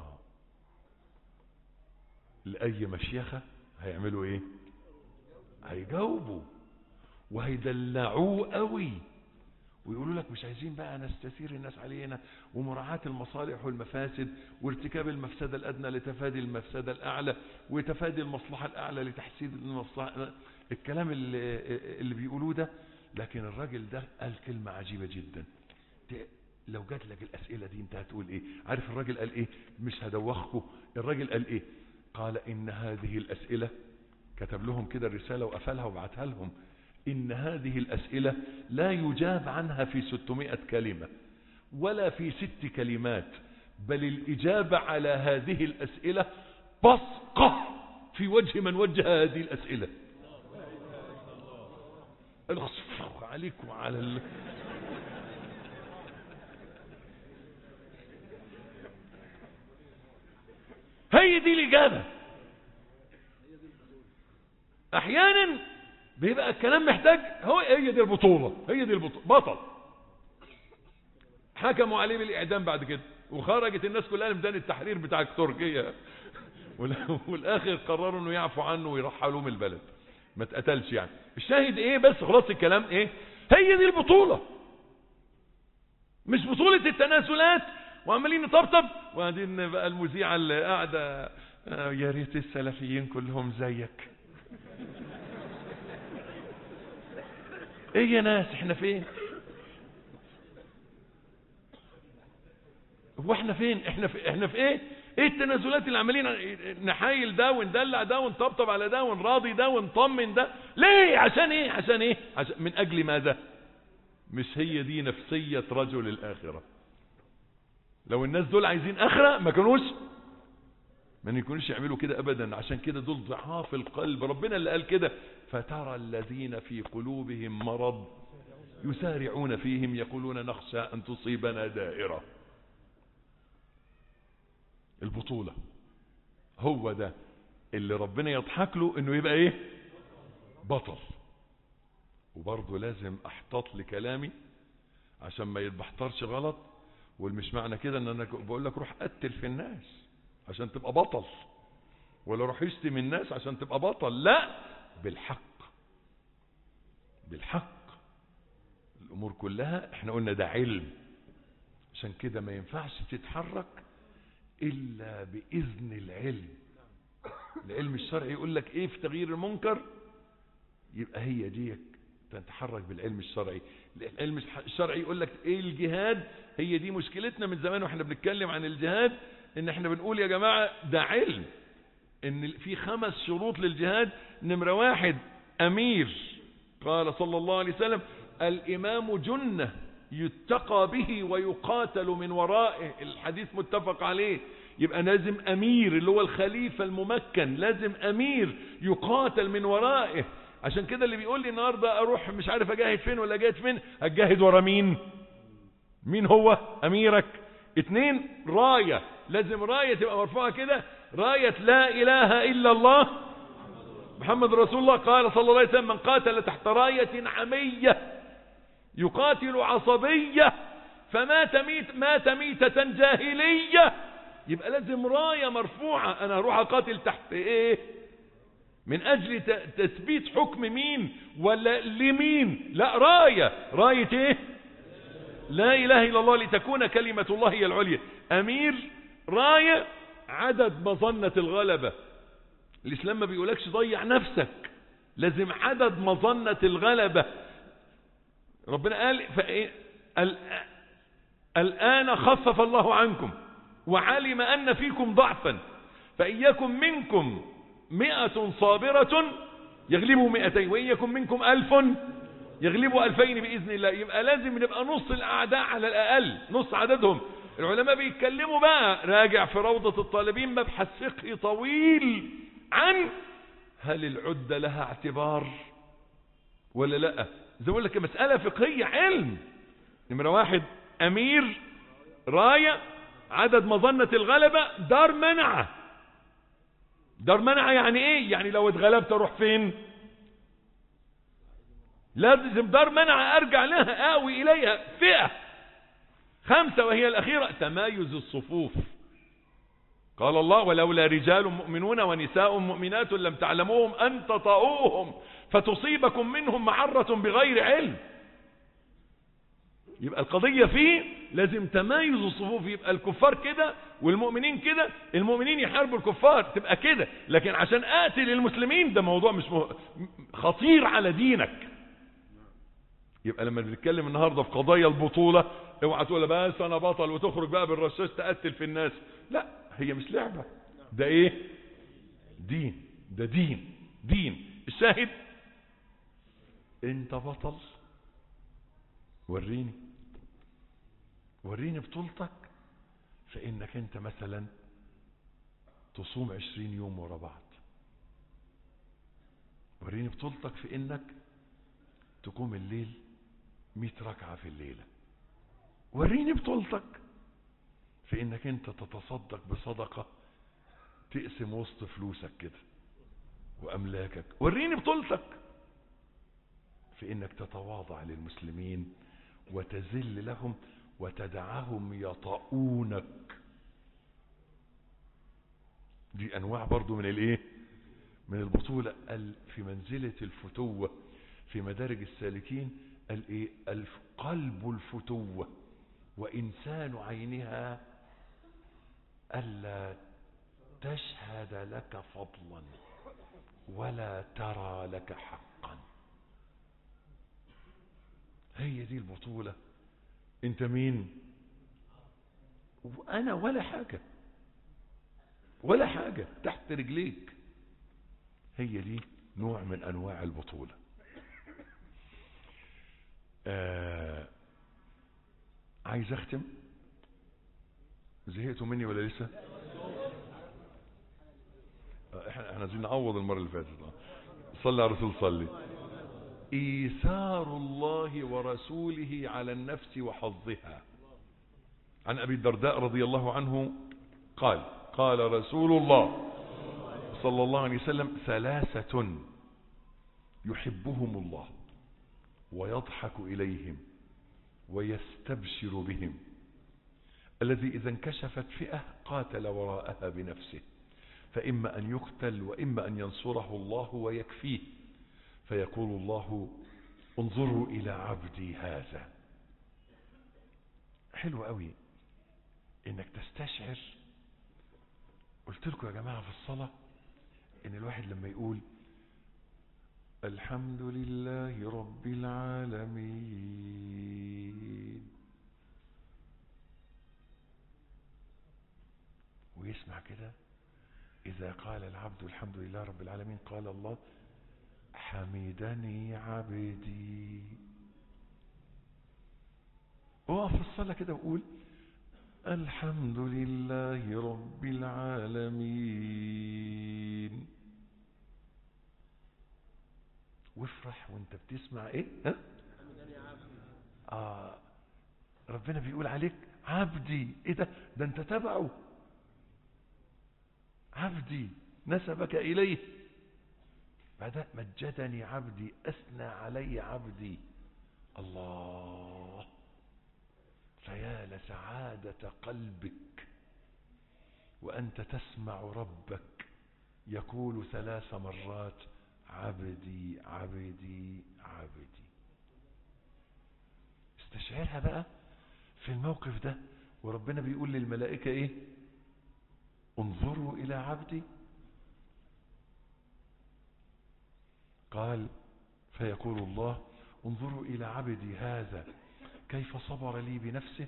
لأي مشيخة هيعملوا إيه؟ هيجاوبوا وهيدلعوه قوي ويقولوا لك مش عايزين بقى نستثير الناس علينا، ومراعاة المصالح والمفاسد، وارتكاب المفسدة الأدنى لتفادي المفسدة الأعلى، وتفادي المصلحة الأعلى لتحسين المصلحة. الكلام اللي, اللي بيقولوه ده. لكن الراجل ده قال كلمة عجيبة جدا. لو جات لك الأسئلة دي انت هتقول ايه؟ عارف الراجل قال ايه؟ مش هدوخكوا. الراجل قال ايه؟ قال إن هذه الأسئلة، كتب لهم كده الرسالة وقفلها وبعتها لهم، إن هذه الأسئلة لا يجاب عنها في ستمائة كلمة ولا في ست كلمات، بل الإجابة على هذه الأسئلة بصقة في وجه من وجه هذه الأسئلة. الأصفر عليكم على ال... هي دي الإجابة. أحيانا بيبقى الكلام محتاج، هو هي دي البطولة، هي دي البطولة. بطل حكموا عليه بالإعدام بعد كده، وخرجت الناس كلها لميدان التحرير بتاع تركيا، والآخر قرروا انه يعفوا عنه ويرحلوه من البلد، ما اتقتلش يعني. الشاهد ايه بس؟ خلاص الكلام ايه؟ هي دي البطولة، مش بطولة التنازلات وعمالين نطبطب. وبعدين بقى المذيعة اللي قاعدة يا ريت السلفيين كلهم زيك. ايه يا ناس احنا فين؟ هو احنا فين؟ احنا في احنا في ايه؟ ايه التنازلات اللي عمالين نحايل ده وندلع ده ونطبطب على ده ونراضي ده ونطمن ده؟ ليه؟ عشان ايه؟ عشان ايه؟ عشان من اجل ماذا؟ مش هي دي نفسية رجل الآخرة. لو الناس دول عايزين آخرة ما كانوش ما يكونوش يعملوا كده أبدا. عشان كده دول ضعاف القلب، ربنا اللي قال كده: فترى الذين في قلوبهم مرض يسارعون فيهم يقولون نخشى أن تصيبنا دائرة. البطولة هو ده اللي ربنا يضحك له انه يبقى ايه؟ بطل. وبرضه لازم احتاط لكلامي عشان ما يتبحترش غلط. والمش معنى كده ان انا بقول لك روح قتل في الناس عشان تبقى بطل، ولا روح يشتم الناس عشان تبقى بطل. لا، بالحق، بالحق. الامور كلها احنا قلنا ده علم، عشان كده ما ينفعش تتحرك إلا بإذن العلم. العلم الشرعي يقول لك إيه في تغيير المنكر، يبقى هي ديك تتحرك بالعلم الشرعي. العلم الشرعي يقول لك إيه الجهاد، هي دي مشكلتنا من زمان واحنا بنتكلم عن الجهاد، إن احنا بنقول يا جماعة ده علم، إن في خمس شروط للجهاد. نمرة واحد أمير، قال صلى الله عليه وسلم الإمام جنة يتقى به ويقاتل من ورائه، الحديث متفق عليه. يبقى لازم أمير اللي هو الخليفة الممكن، لازم أمير يقاتل من ورائه. عشان كده اللي بيقول لي النهاردة أروح مش عارف أجاهد فين ولا أجاهد فين، هتجاهد ورا مين؟ مين هو أميرك؟ اتنين، راية، لازم راية تبقى مرفوعة كده، راية لا إله إلا الله محمد رسول الله. قال صلى الله عليه وسلم من قاتل تحت راية عمية يقاتل عصبية فمات ميت مات ميتة جاهلية. يبقى لازم راية مرفوعة. أنا هروح أقاتل تحت إيه؟ من أجل تثبيت حكم مين ولا لمين؟ لا، راية. راية إيه؟ لا إله إلا الله لتكون كلمة الله هي العليا. أمير، راية، عدد مظنة الغلبة. الإسلام ما بيقولكش ضيع نفسك، لازم عدد مظنة الغلبة. ربنا قال الآن خفف الله عنكم وعلم أن فيكم ضعفا فإن يكن منكم مئة صابرة يغلبوا مئتين وإن يكن منكم ألف يغلبوا ألفين بإذن الله. يبقى لازم نبقى نص الأعداء على الأقل، نص عددهم. العلماء بيتكلموا بقى، راجع في روضة الطالبين مبحث فقهي طويل عن هل العدة لها اعتبار ولا لا. زي اقول لك مسألة فقهية علم. نمرة واحد أمير، راية، عدد مظنة الغلبة، دار منعة. دار منعة يعني ايه؟ يعني لو اتغلبت اروح فين؟ لازم دار منعة ارجع لها، اوي اليها. فئة خمسة وهي الاخيرة تمايز الصفوف. قال الله ولولا رجال مؤمنون ونساء مؤمنات لم تعلموهم ان تطؤوهم فتصيبكم منهم معرة بغير علم. يبقى القضية فيه لازم تمايز الصفوف، يبقى الكفار كده والمؤمنين كده، المؤمنين يحاربوا الكفار، تبقى كده. لكن عشان اقتل المسلمين ده موضوع مش خطير على دينك. يبقى لما بنتكلم النهاردة في قضايا البطولة، اوعى تقول بس انا بطل وتخرج بقى بالرشاش تقتل في الناس. لا، هي مش لعبة، ده ايه؟ دين. ده دين دين. الشاهد انت بطل، وريني وريني بطولتك في انك انت مثلا تصوم عشرين يوم ورا بعض. وريني بطولتك في انك تقوم الليل مئة ركعة في الليلة. وريني بطولتك في انك انت تتصدق بصدقة تقسم وسط فلوسك كده واملاكك. وريني بطولتك في انك تتواضع للمسلمين وتذل لهم وتدعهم يطؤونك. دي انواع برضو من الايه؟ من البطولة. في منزلة الفتوة في مدارج السالكين الايه؟ قلب الفتوة وانسان عينها الا تشهد لك فضلا ولا ترى لك حقا. هي دي البطولة. انت مين؟ وانا ولا حاجة، ولا حاجة تحت رجليك. هي دي نوع من انواع البطولة. آه عايز اختم. زهقتوا مني ولا لسه؟ احنا احنا عايزين نعوض المرة اللي فاتت. صلى على رسول صلي. إيثار الله ورسوله على النفس وحظها. عن أبي الدرداء رضي الله عنه قال قال رسول الله صلى الله عليه وسلم ثلاثة يحبهم الله ويضحك إليهم ويستبشر بهم، الذي إذا انكشفت فئة قاتل وراءها بنفسه فإما أن يقتل وإما أن ينصره الله ويكفيه، فيقول الله انظروا إلى عبدي هذا. حلو قوي انك تستشعر قلت لكم يا جماعة في الصلاة ان الواحد لما يقول الحمد لله رب العالمين ويسمع كده، إذا قال العبد الحمد لله رب العالمين قال الله حمدني عبدي. وقف في الصلاة كده وقول الحمد لله رب العالمين، وافرح وانت بتسمع ايه؟ ها؟ آه ربنا بيقول عليك عبدي. ايه ده؟ ده انت تبعه. عبدي نسبك اليه. بعد مجدني عبدي، اثنى علي عبدي. الله، فيا لسعادة قلبك وأنت تسمع ربك يقول ثلاث مرات عبدي عبدي عبدي. استشعرها بقى في الموقف ده، وربنا بيقول للملائكة ايه؟ انظروا إلى عبدي. قال فيقول الله انظروا إلى عبدي هذا كيف صبر لي بنفسه.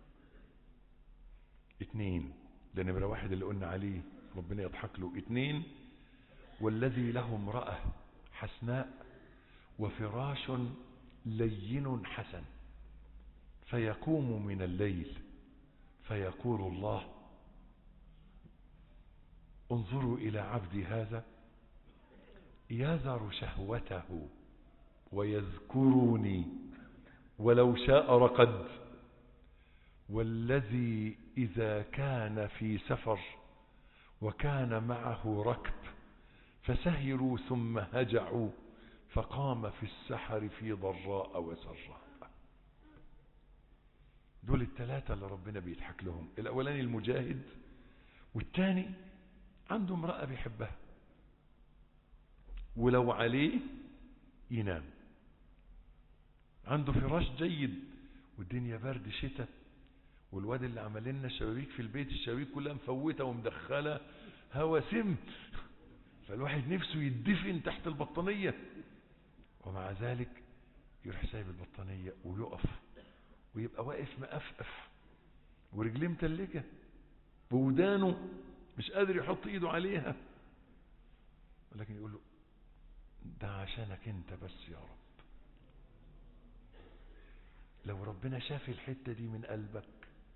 اتنين، ده نمرة واحد اللي قلنا عليه ربنا يضحك له. اتنين، والذي له امرأة حسناء وفراش لين حسن فيقوم من الليل فيقول الله انظروا إلى عبدي هذا يذر شهوته ويذكرني ولو شاء رقد، والذي إذا كان في سفر وكان معه ركب فسهروا ثم هجعوا فقام في السحر في ضراء وسراء. دول الثلاثة اللي ربنا بيضحك لهم. الأولاني المجاهد، والثاني عنده امرأة بيحبها ولو عليه ينام، عنده فراش جيد والدنيا برد شتاء، والواد اللي عمل لنا الشبابيك في البيت الشبابيك كلها مفوتة ومدخلة هوا سم، فالواحد نفسه يدفن تحت البطانية، ومع ذلك يروح سايب البطانية ويقف ويبقى واقف مقفقف ورجليه متلجة وودانه مش قادر يحط ايده عليها، ولكن يقول له ده عشانك انت بس يا رب. لو ربنا شاف الحتة دي من قلبك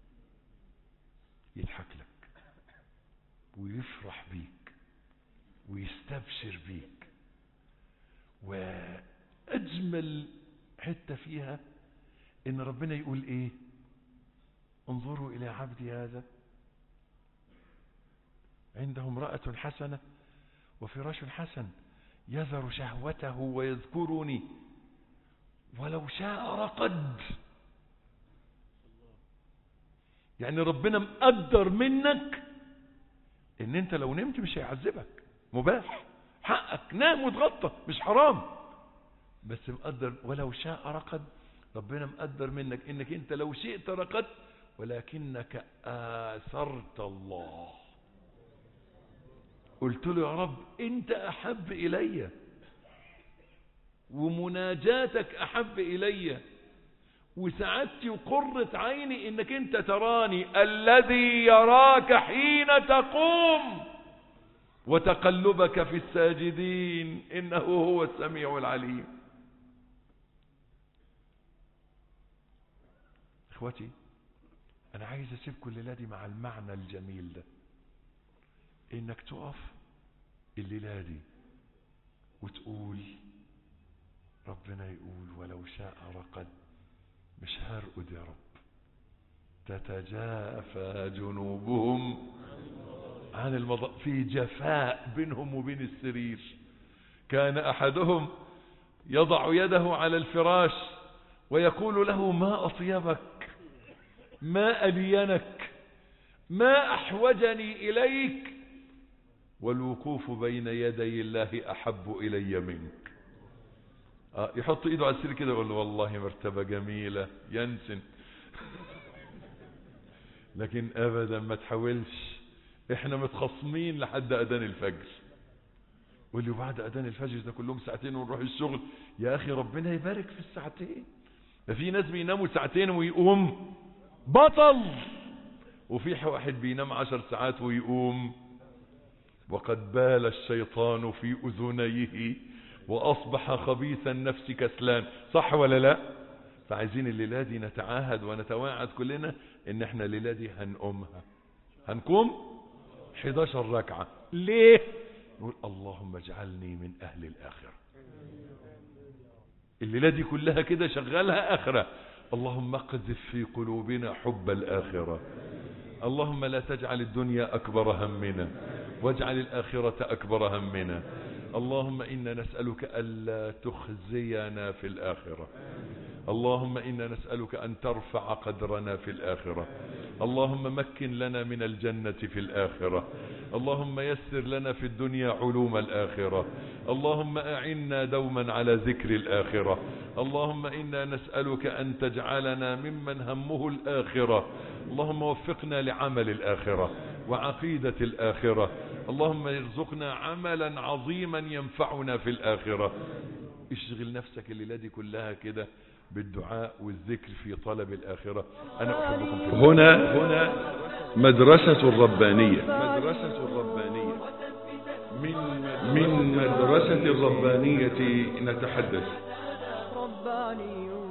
يضحك لك ويفرح بيك ويستبشر بيك. وأجمل حتة فيها إن ربنا يقول إيه؟ انظروا إلى عبدي هذا عنده امرأة حسنة وفراش حسن يذر شهوته ويذكرني ولو شاء رقد. يعني ربنا مقدر منك ان انت لو نمت مش هيعذبك، مباح حقك، نام وتغطى مش حرام، بس مقدر ولو شاء رقد. ربنا مقدر منك انك انت لو شئت رقد ولكنك آثرت الله. قلت له يا رب انت احب الي ومناجاتك احب الي وسعادتي وقرة عيني انك انت تراني، الذي يراك حين تقوم وتقلبك في الساجدين انه هو السميع العليم. اخوتي انا عايز اسيبكم الليلة دي مع المعنى الجميل ده، انك تقف الليلة دي وتقول ربنا يقول ولو شاء رقد، مش هرقد يا رب. تتجافى جنوبهم عن المضاجع، في جفاء بينهم وبين السرير. كان احدهم يضع يده على الفراش ويقول له ما اطيبك، ما الينك، ما احوجني اليك، والوقوف بين يدي الله احب الي منك. آه يحط ايده على السرير كده يقول له والله مرتبة جميلة ينسن، لكن ابدا ما تحاولش احنا متخصمين لحد اذان الفجر. واللي بعد اذان الفجر ده كلهم ساعتين ونروح الشغل. يا اخي ربنا يبارك في الساعتين. ده في ناس بيناموا ساعتين ويقوم بطل، وفي واحد بينام عشر ساعات ويقوم وقد بال الشيطان في اذنيه واصبح خبيث النفس كسلان. صح ولا لا؟ فعايزين الليلة دي نتعاهد ونتواعد كلنا ان احنا الليلة دي هنقومها، هنقوم حداشر ركعة. ليه؟ نقول اللهم اجعلني من اهل الاخرة. الليلة دي كلها كده شغالها اخرة. اللهم اقذف في قلوبنا حب الاخرة. اللهم لا تجعل الدنيا اكبر همنا واجعل الاخرة اكبر همنا. اللهم انا نسألك الا تخزينا في الاخرة. اللهم إنا نسألك أن ترفع قدرنا في الآخرة. اللهم مكن لنا من الجنة في الآخرة. اللهم يسر لنا في الدنيا علوم الآخرة. اللهم أعنا دوما على ذكر الآخرة. اللهم إنا نسألك أن تجعلنا ممن همه الآخرة. اللهم وفقنا لعمل الآخرة وعقيدة الآخرة. اللهم ارزقنا عملا عظيما ينفعنا في الآخرة. اشغل نفسك الليلة دي كلها كده بالدعاء والذكر في طلب الآخرة. أنا أحبكم في الله. هنا هنا مدرسة الربانية. مدرسة الربانية من من مدرسة الربانية نتحدث.